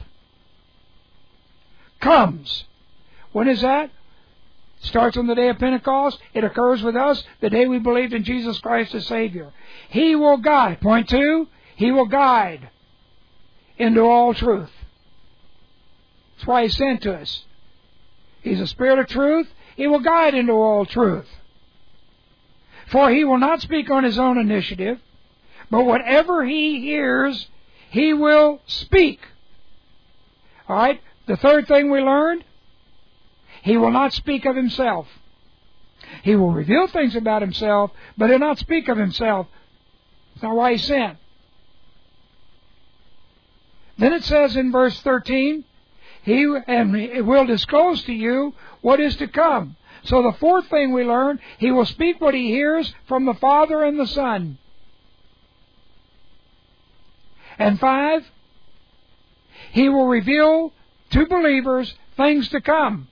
comes. When is that? Starts on the day of Pentecost. It occurs with us the day we believed in Jesus Christ as Savior. He will guide. Point two, He will guide into all truth. That's why He's sent to us. He's a Spirit of truth. He will guide into all truth. For He will not speak on His own initiative, but whatever He hears, He will speak. All right? The third thing we learned, He will not speak of Himself. He will reveal things about Himself, but He'll not speak of Himself. That's not why He's sent. Then it says in verse thirteen, He and it will disclose to you what is to come. So the fourth thing we learn, He will speak what He hears from the Father and the Son. And five, He will reveal to believers things to come.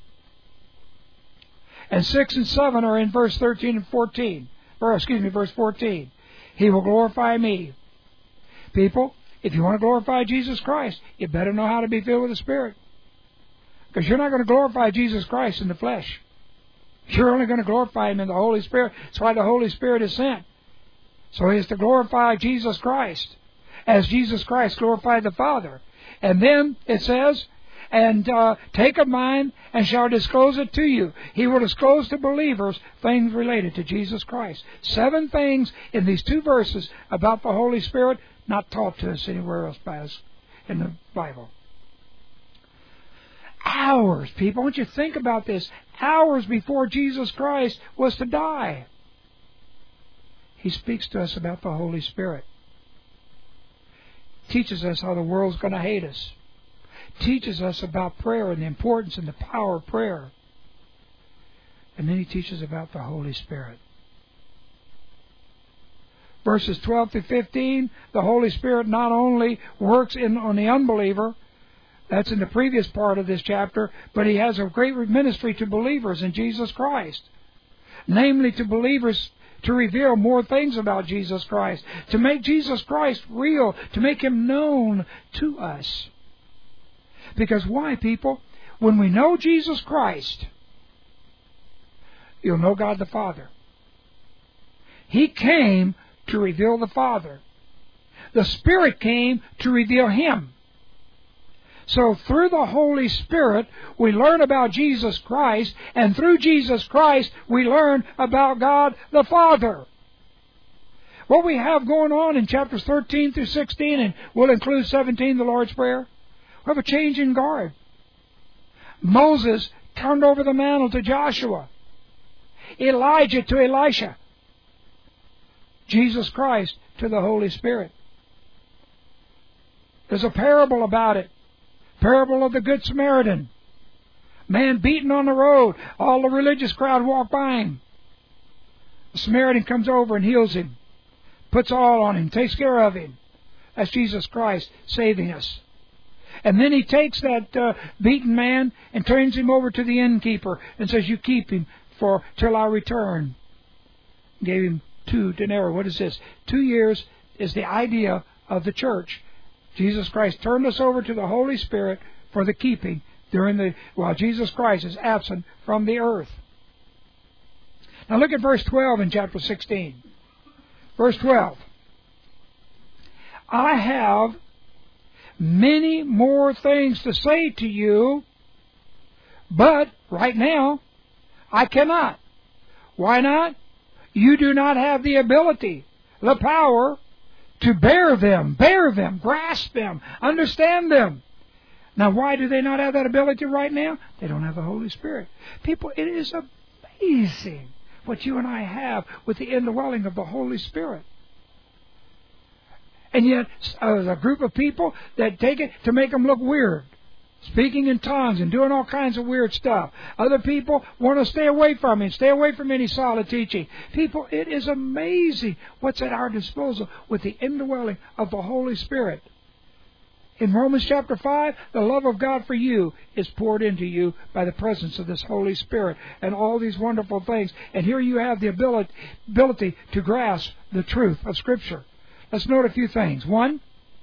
And six and seven are in verse thirteen and fourteen. Or, excuse me, verse fourteen. He will glorify me. People, if you want to glorify Jesus Christ, you better know how to be filled with the Spirit. Because you're not going to glorify Jesus Christ in the flesh. You're only going to glorify Him in the Holy Spirit. That's why the Holy Spirit is sent. So He is to glorify Jesus Christ, as Jesus Christ glorified the Father. And then it says, and uh, take of mine and shall disclose it to you. He will disclose to believers things related to Jesus Christ. Seven things in these two verses about the Holy Spirit, not taught to us anywhere else by us in the Bible. Hours, people, I want you to think about this. Hours before Jesus Christ was to die, He speaks to us about the Holy Spirit. Teaches us how the world's going to hate us. Teaches us about prayer and the importance and the power of prayer. And then He teaches about the Holy Spirit. Verses twelve through fifteen, the Holy Spirit not only works in on the unbeliever, that's in the previous part of this chapter, but He has a great ministry to believers in Jesus Christ. Namely, to believers to reveal more things about Jesus Christ, to make Jesus Christ real, to make Him known to us. Because why, people? When we know Jesus Christ, you'll know God the Father. He came to reveal the Father. The Spirit came to reveal Him. So through the Holy Spirit, we learn about Jesus Christ, and through Jesus Christ, we learn about God the Father. What we have going on in chapters thirteen through sixteen, and we'll include seventeen, the Lord's Prayer, we have a change in guard. Moses turned over the mantle to Joshua. Elijah to Elisha. Jesus Christ to the Holy Spirit. There's a parable about it. Parable of the Good Samaritan. Man beaten on the road. All the religious crowd walk by him. The Samaritan comes over and heals him. Puts all on him. Takes care of him. That's Jesus Christ saving us. And then He takes that uh, beaten man and turns him over to the innkeeper and says, you keep him for till I return. Gave him two denarii. What is this? Two years is the idea of the church. Jesus Christ turned us over to the Holy Spirit for the keeping during the while Jesus Christ is absent from the earth. Now look at verse twelve in chapter sixteen. Verse twelve. I have many more things to say to you, but right now I cannot. Why not? You do not have the ability, the power to bear them, bear them, grasp them, understand them. Now, why do they not have that ability right now? They don't have the Holy Spirit. People, it is amazing what you and I have with the indwelling of the Holy Spirit. And yet, uh, a group of people that take it to make them look weird. Speaking in tongues and doing all kinds of weird stuff. Other people want to stay away from it, stay away from any solid teaching. People, it is amazing what's at our disposal with the indwelling of the Holy Spirit. In Romans chapter five, the love of God for you is poured into you by the presence of this Holy Spirit and all these wonderful things. And here you have the ability, ability to grasp the truth of Scripture. Let's note a few things. One,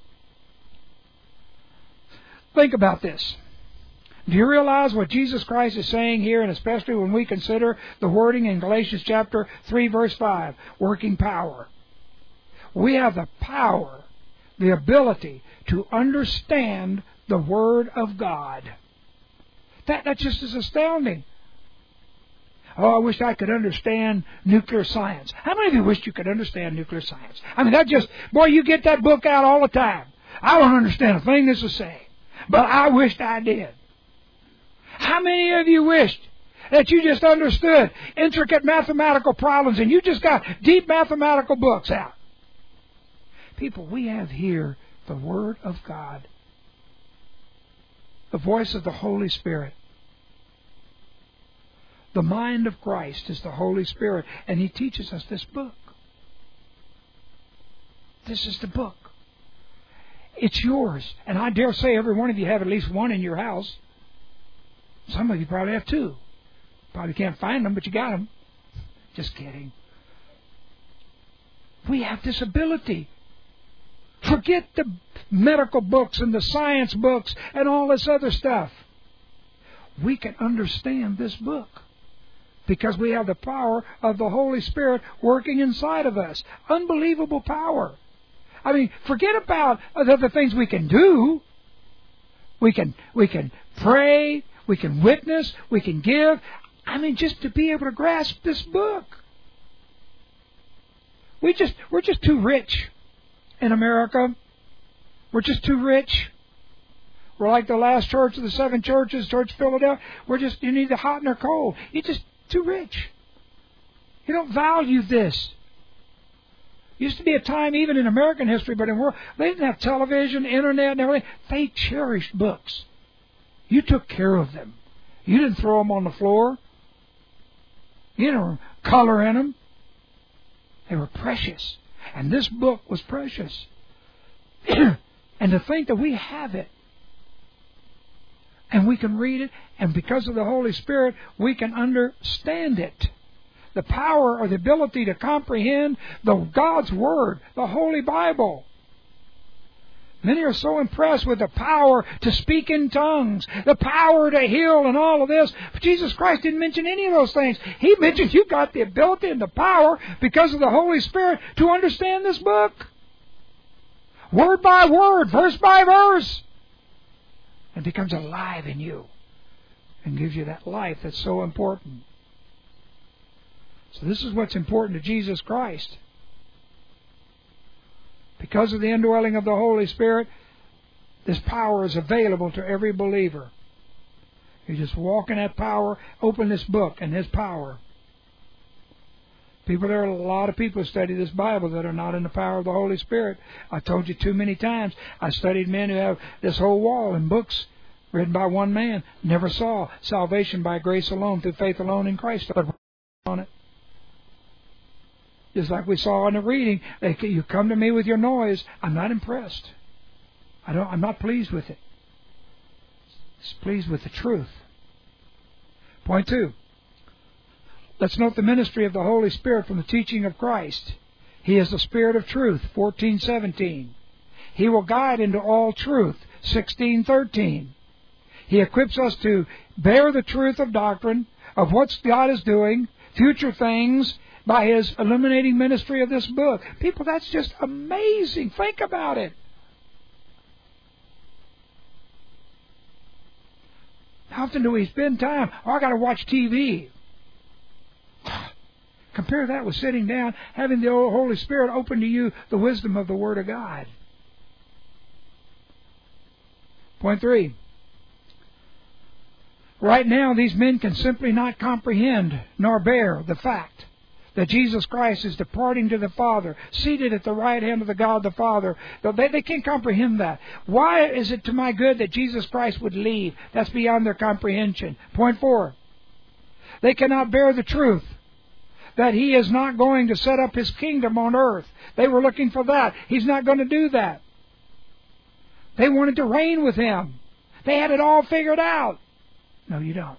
think about this. Do you realize what Jesus Christ is saying here, and especially when we consider the wording in Galatians chapter three, verse five, working power? We have the power, the ability to understand the Word of God. That, that just is astounding. Oh, I wish I could understand nuclear science. How many of you wished you could understand nuclear science? I mean, that just, boy, you get that book out all the time. I don't understand a thing this is saying, but I wished I did. How many of you wished that you just understood intricate mathematical problems and you just got deep mathematical books out? People, we have here the Word of God, the voice of the Holy Spirit. The mind of Christ is the Holy Spirit, and He teaches us this book. This is the book. It's yours. And I dare say every one of you have at least one in your house. Some of you probably have two. Probably can't find them, but you got them. Just kidding. We have this ability. Forget the medical books and the science books and all this other stuff. We can understand this book because we have the power of the Holy Spirit working inside of us. Unbelievable power. I mean, forget about the other things we can do. We can we can pray, we can witness, we can give. I mean, just to be able to grasp this book. We just we're just too rich in America. We're just too rich. We're like the last church of the seven churches, Church of Philadelphia. We're just, you need the hot and or cold. You're just too rich. You don't value this. Used to be a time, even in American history, but in world, they didn't have television, internet, and everything. They cherished books. You took care of them. You didn't throw them on the floor. You didn't color in them. They were precious. And this book was precious. And to think that we have it. And we can read it. And because of the Holy Spirit, we can understand it. The power or the ability to comprehend the God's Word, the Holy Bible. Many are so impressed with the power to speak in tongues, the power to heal and all of this. But Jesus Christ didn't mention any of those things. He mentioned you've got the ability and the power because of the Holy Spirit to understand this book. Word by word, verse by verse. It becomes alive in you and gives you that life that's so important. So this is what's important to Jesus Christ. Because of the indwelling of the Holy Spirit, this power is available to every believer. You just walk in that power, open this book and His power. People, there are a lot of people who study this Bible that are not in the power of the Holy Spirit. I told you too many times. I studied men who have this whole wall in books written by one man. Never saw salvation by grace alone, through faith alone in Christ. But on it. Just like we saw in the reading, they, you come to me with your noise. I'm not impressed. I don't. I'm not pleased with it. It's pleased with the truth. Point two. Let's note the ministry of the Holy Spirit from the teaching of Christ. He is the Spirit of truth, fourteen seventeen. He will guide into all truth, sixteen thirteen. He equips us to bear the truth of doctrine, of what God is doing, future things, by His illuminating ministry of this book. People, that's just amazing. Think about it. How often do we spend time? Oh, I got to watch T V. Compare that with sitting down, having the Holy Spirit open to you the wisdom of the Word of God. Point three. Right now, these men can simply not comprehend nor bear the fact that Jesus Christ is departing to the Father, seated at the right hand of the God the Father. They, they can't comprehend that. Why is it to my good that Jesus Christ would leave? That's beyond their comprehension. Point four. They cannot bear the truth that He is not going to set up His kingdom on earth. They were looking for that. He's not going to do that. They wanted to reign with Him. They had it all figured out. No, you don't.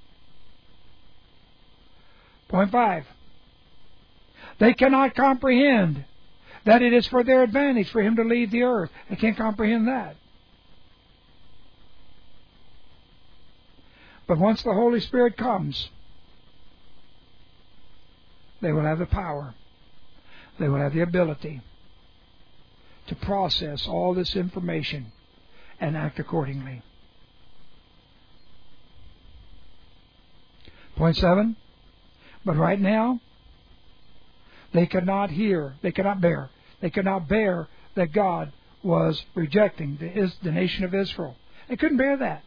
Point five. They cannot comprehend that it is for their advantage for Him to leave the earth. They can't comprehend that. But once the Holy Spirit comes, they will have the power. They will have the ability to process all this information and act accordingly. Point seven. But right now, they cannot hear, they cannot bear, they cannot bear that God was rejecting the, the nation of Israel. They couldn't bear that.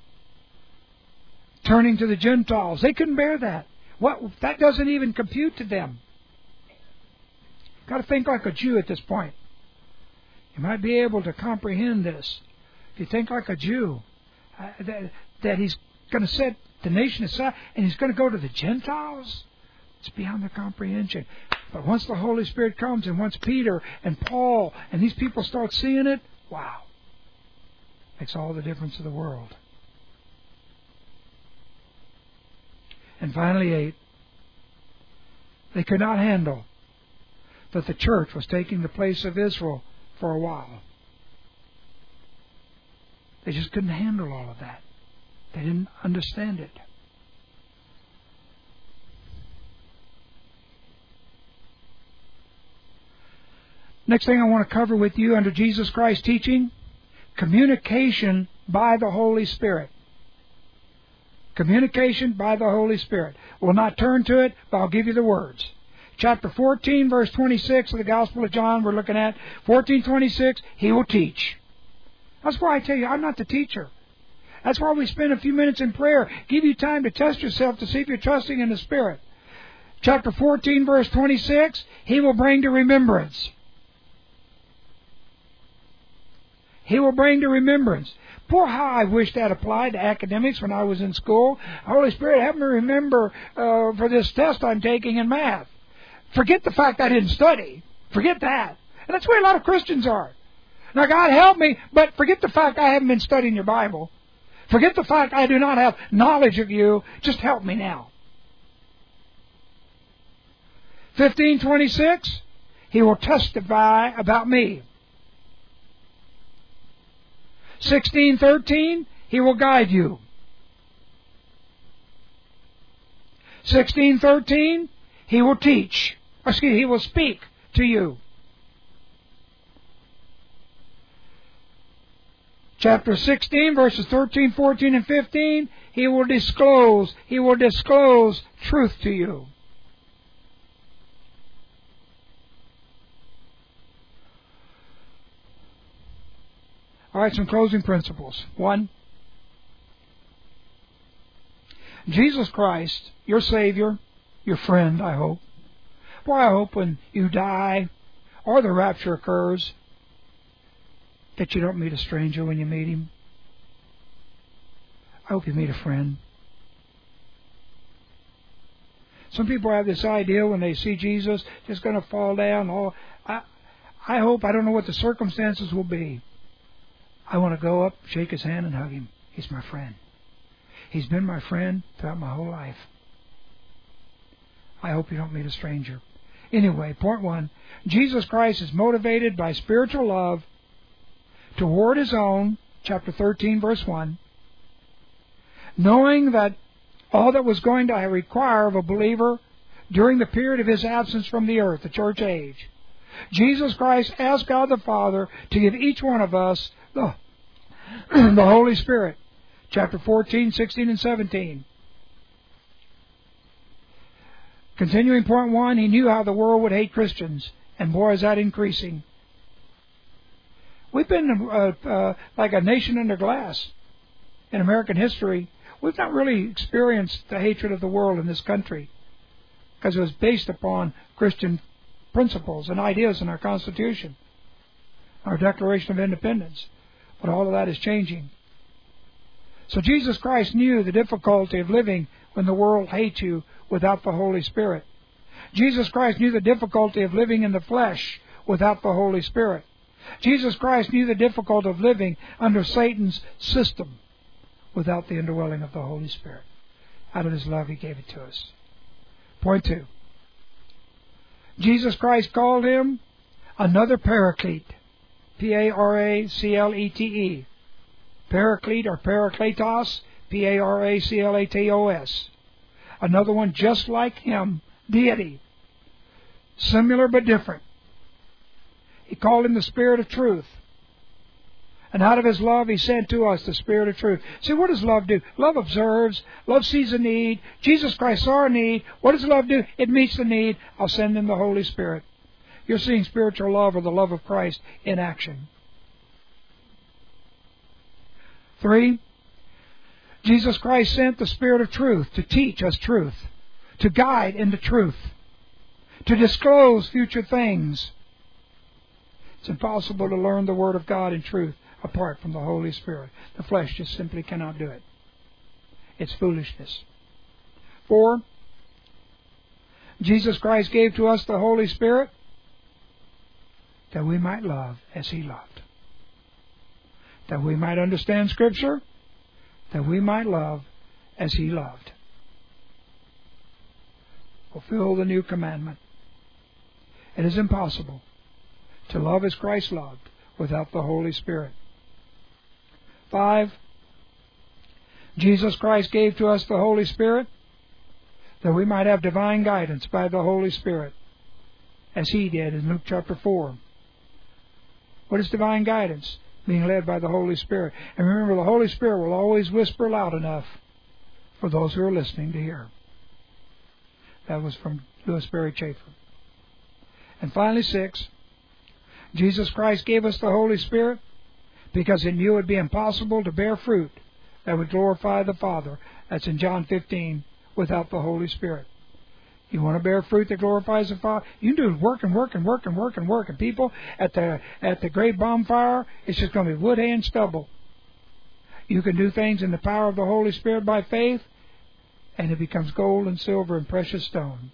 Turning to the Gentiles, they couldn't bear that. What, that doesn't even compute to them. You've got to think like a Jew at this point. You might be able to comprehend this. If you think like a Jew, uh, that, that He's going to set the nation aside and He's going to go to the Gentiles, it's beyond their comprehension. But once the Holy Spirit comes and once Peter and Paul and these people start seeing it, wow, Makes all the difference in the world. And finally, eight, they could not handle that the church was taking the place of Israel for a while. They just couldn't handle all of that. They didn't understand it. Next thing I want to cover with you under Jesus Christ's teaching, communication by the Holy Spirit. Communication by the Holy Spirit. We'll not turn to it, but I'll give you the words. Chapter fourteen, verse twenty-six of the Gospel of John, we're looking at. fourteen twenty-six, He will teach. That's why I tell you, I'm not the teacher. That's why we spend a few minutes in prayer. Give you time to test yourself to see if you're trusting in the Spirit. Chapter fourteen, verse twenty-six, He will bring to remembrance. He will bring to remembrance. Poor how I wish that applied to academics when I was in school. Holy Spirit, help me remember uh, for this test I'm taking in math. Forget the fact I didn't study. Forget that. And that's where a lot of Christians are. Now, God help me, but forget the fact I haven't been studying your Bible. Forget the fact I do not have knowledge of you. Just help me now. fifteen twenty-six, He will testify about me. sixteen thirteen, He will guide you. sixteen thirteen, He will teach. Excuse me, He will speak to you. Chapter sixteen, verses thirteen, fourteen, and fifteen, He will disclose, He will disclose truth to you. All right, some closing principles. One, Jesus Christ, your Savior, your friend, I hope. Boy, I hope when you die or the rapture occurs that you don't meet a stranger when you meet Him. I hope you meet a friend. Some people have this idea when they see Jesus, just going to fall down. Oh, I, I hope, I don't know what the circumstances will be. I want to go up, shake His hand, and hug Him. He's my friend. He's been my friend throughout my whole life. I hope you don't meet a stranger. Anyway, point one, Jesus Christ is motivated by spiritual love toward His own, chapter thirteen, verse one, knowing that all that was going to require of a believer during the period of His absence from the earth, the church age. Jesus Christ asked God the Father to give each one of us the, the Holy Spirit, chapter fourteen, sixteen, and seventeen. Continuing point one, He knew how the world would hate Christians, and boy, is that increasing. We've been uh, uh, like a nation under glass in American history. We've not really experienced the hatred of the world in this country because it was based upon Christian principles and ideas in our Constitution, our Declaration of Independence. But all of that is changing. So Jesus Christ knew the difficulty of living when the world hates you without the Holy Spirit. Jesus Christ knew the difficulty of living in the flesh without the Holy Spirit. Jesus Christ knew the difficulty of living under Satan's system without the indwelling of the Holy Spirit. Out of His love, He gave it to us. Point two. Jesus Christ called Him another Paraclete. P A R A C L E T E. Paraclete or Parakletos. P A R A C L A T O S. Another one just like Him. Deity. Similar but different. He called Him the Spirit of Truth. And out of His love, He sent to us the Spirit of Truth. See, what does love do? Love observes. Love sees a need. Jesus Christ saw a need. What does love do? It meets the need. I'll send Him the Holy Spirit. You're seeing spiritual love or the love of Christ in action. Three, Jesus Christ sent the Spirit of Truth to teach us truth, to guide into truth, to disclose future things. It's impossible to learn the Word of God in truth apart from the Holy Spirit. The flesh just simply cannot do it. It's foolishness. Four, Jesus Christ gave to us the Holy Spirit that we might love as He loved. that we might understand Scripture, that we might love as He loved. Fulfill the new commandment. It is impossible to love as Christ loved without the Holy Spirit. Five, Jesus Christ gave to us the Holy Spirit that we might have divine guidance by the Holy Spirit, as He did in Luke chapter four. What is divine guidance? Being led by the Holy Spirit. And remember, the Holy Spirit will always whisper loud enough for those who are listening to hear. That was from Louis Berry Chafer. And finally, six, Jesus Christ gave us the Holy Spirit because He knew it would be impossible to bear fruit that would glorify the Father. That's in John fifteen, without the Holy Spirit. You want to bear fruit that glorifies the Father? You can do work and work and work and work and work. And people, at the at the great bonfire, it's just going to be wood, hay, and stubble. You can do things in the power of the Holy Spirit by faith, and it becomes gold and silver and precious stone.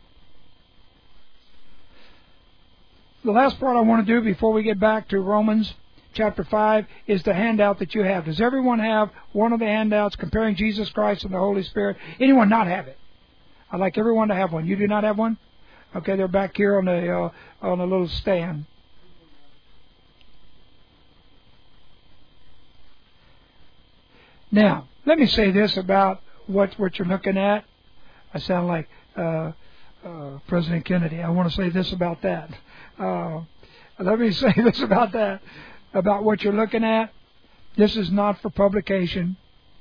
The last part I want to do before we get back to Romans chapter five is the handout that you have. Does everyone have one of the handouts comparing Jesus Christ and the Holy Spirit? Anyone not have it? I'd like everyone to have one. You do not have one? Okay, they're back here on the uh, on a little stand. Now, let me say this about what, what you're looking at. I sound like uh, uh, President Kennedy. I want to say this about that. Uh, let me say this about that, about what you're looking at. This is not for publication.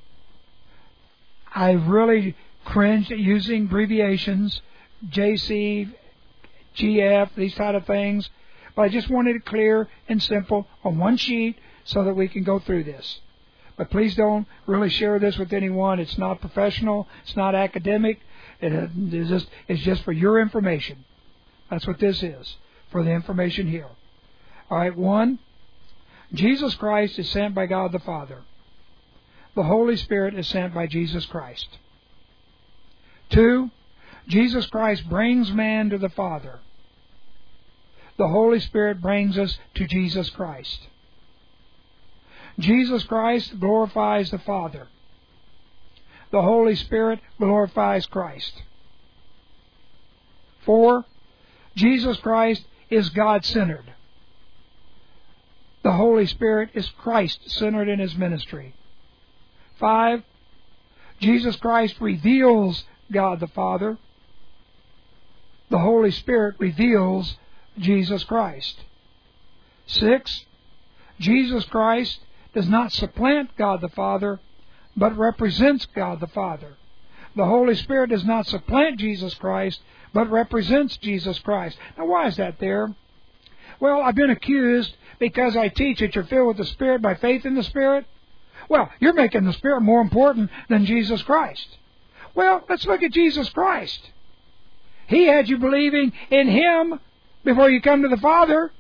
I really cringed at using abbreviations, J C, G F, these kind of things. But I just wanted it clear and simple on one sheet so that we can go through this. But please don't really share this with anyone. It's not professional. It's not academic. It is just, it's just for your information. That's what this is, for the information here. All right, one, Jesus Christ is sent by God the Father. The Holy Spirit is sent by Jesus Christ. Two, Jesus Christ brings man to the Father. The Holy Spirit brings us to Jesus Christ. Jesus Christ glorifies the Father. The Holy Spirit glorifies Christ. Four, Jesus Christ is God-centered. The Holy Spirit is Christ-centered in His ministry. Five, Jesus Christ reveals God the Father. The Holy Spirit reveals Jesus Christ. Six, Jesus Christ does not supplant God the Father, but represents God the Father. The Holy Spirit does not supplant Jesus Christ, but represents Jesus Christ. Now, why is that there? Well, I've been accused because I teach that you're filled with the Spirit by faith in the Spirit. Well, you're making the Spirit more important than Jesus Christ. Well, let's look at Jesus Christ. He had you believing in Him before you come to the Father.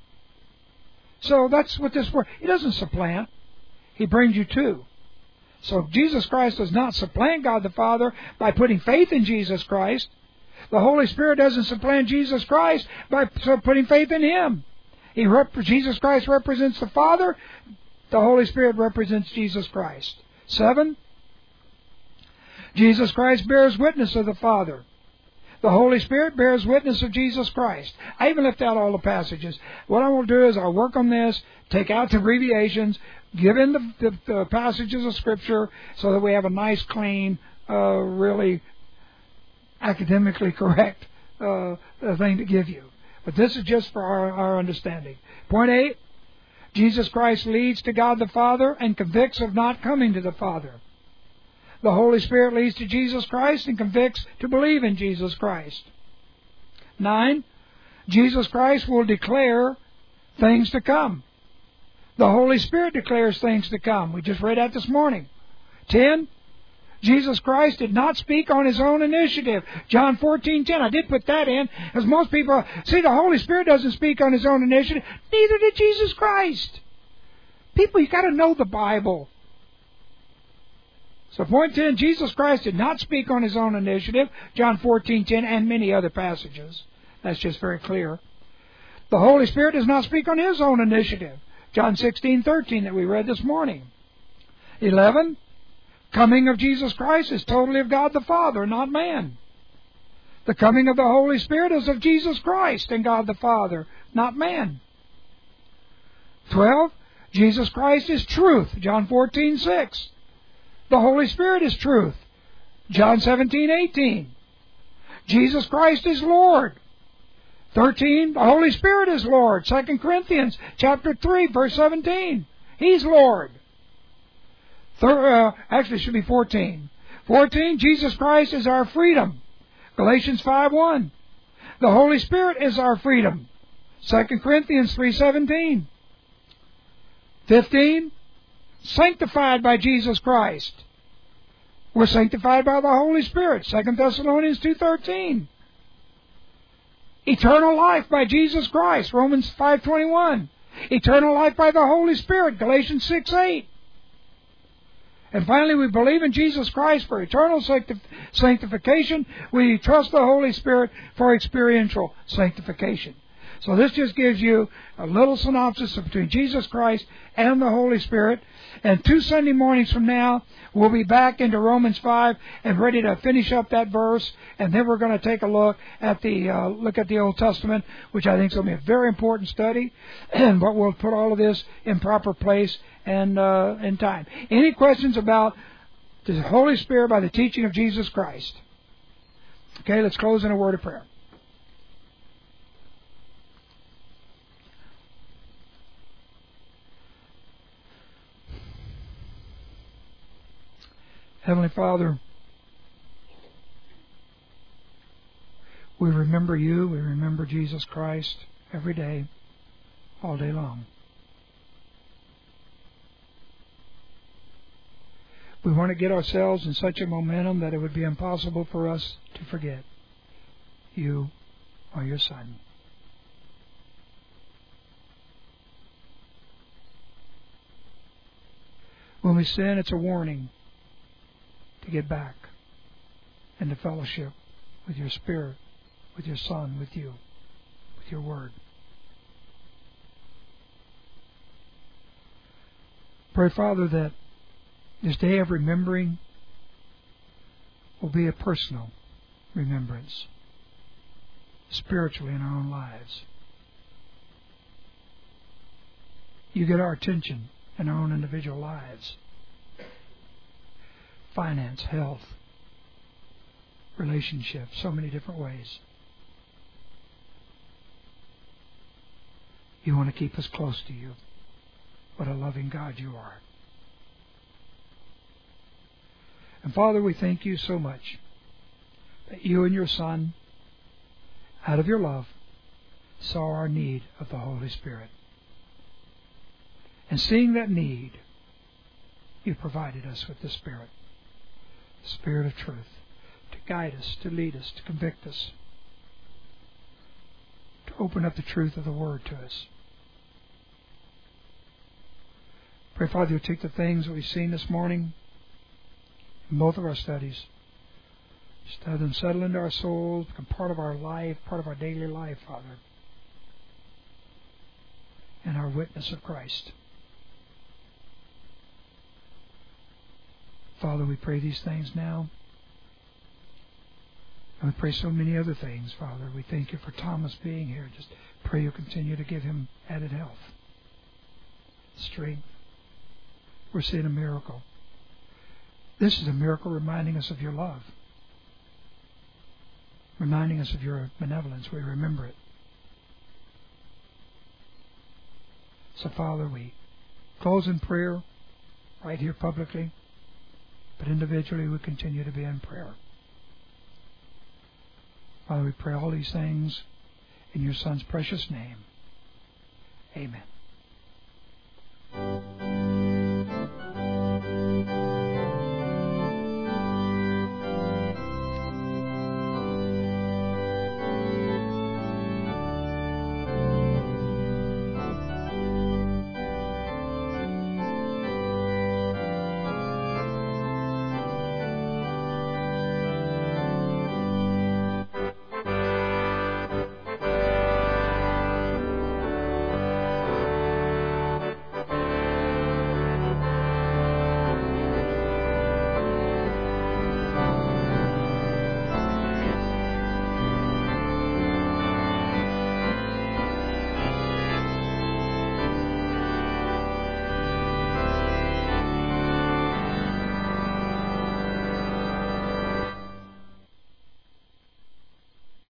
So that's what this word. He doesn't supplant. He brings you to. So Jesus Christ does not supplant God the Father by putting faith in Jesus Christ. The Holy Spirit doesn't supplant Jesus Christ by putting faith in Him. He rep- Jesus Christ represents the Father. The Holy Spirit represents Jesus Christ. Seven, Jesus Christ bears witness of the Father. The Holy Spirit bears witness of Jesus Christ. I even left out all the passages. What I will do is I'll work on this, take out the abbreviations, give in the, the, the passages of Scripture so that we have a nice, clean, uh, really academically correct uh, thing to give you. But this is just for our, our understanding. Point eight, Jesus Christ leads to God the Father and convicts of not coming to the Father. The Holy Spirit leads to Jesus Christ and convicts to believe in Jesus Christ. Nine, Jesus Christ will declare things to come. The Holy Spirit declares things to come. We just read that this morning. Ten, Jesus Christ did not speak on His own initiative. John fourteen ten. I did put that in, as most people see the Holy Spirit doesn't speak on His own initiative. Neither did Jesus Christ. People, you've got to know the Bible. So point ten, Jesus Christ did not speak on His own initiative. John fourteen ten and many other passages. That's just very clear. The Holy Spirit does not speak on His own initiative. John sixteen thirteen that we read this morning. Eleven, coming of Jesus Christ is totally of God the Father, not man. The coming of the Holy Spirit is of Jesus Christ and God the Father, not man. Twelve, Jesus Christ is truth, John fourteen six. The Holy Spirit is truth, John seventeen eighteen. Jesus Christ is Lord. Thirteen, the Holy Spirit is Lord, Second Corinthians chapter three, verse seventeen. He's Lord. Thir- uh, actually, it should be fourteen. Fourteen, Jesus Christ is our freedom, Galatians five one. The Holy Spirit is our freedom, Second Corinthians three seventeen. Fifteen, sanctified by Jesus Christ. We're sanctified by the Holy Spirit, Second Thessalonians two thirteen. Eternal life by Jesus Christ, Romans five twenty-one. Eternal life by the Holy Spirit, Galatians six eight. And finally, we believe in Jesus Christ for eternal sanctif- sanctification. We trust the Holy Spirit for experiential sanctification. So this just gives you a little synopsis of between Jesus Christ and the Holy Spirit. And two Sunday mornings from now, we'll be back into Romans five and ready to finish up that verse. And then we're going to take a look at the uh, look at the Old Testament, which I think is going to be a very important study. But we'll put all of this in proper place and uh, in time. Any questions about the Holy Spirit by the teaching of Jesus Christ? Okay, let's close in a word of prayer. Heavenly Father, we remember You, we remember Jesus Christ every day, all day long. We want to get ourselves in such a momentum that it would be impossible for us to forget You or Your Son. When we sin, it's a warning to get back into fellowship with Your Spirit, with Your Son, with You, with Your Word. Pray, Father, that this day of remembering will be a personal remembrance, spiritually in our own lives. You get our attention in our own individual lives. Finance, health, relationships, so many different ways. You want to keep us close to You. What a loving God You are. And Father, we thank You so much that You and Your Son, out of Your love, saw our need of the Holy Spirit. And seeing that need, You provided us with the Spirit. Spirit of truth, to guide us, to lead us, to convict us, to open up the truth of the Word to us. Pray, Father, You take the things that we've seen this morning in both of our studies, just have them settle into our souls, become part of our life, part of our daily life, Father, and our witness of Christ. Father, we pray these things now. And we pray so many other things, Father. We thank You for Thomas being here. Just pray You continue to give him added health, strength. We're seeing a miracle. This is a miracle reminding us of Your love, reminding us of Your benevolence. We remember it. So, Father, we close in prayer right here publicly. But individually, we continue to be in prayer. Father, we pray all these things in Your Son's precious name. Amen.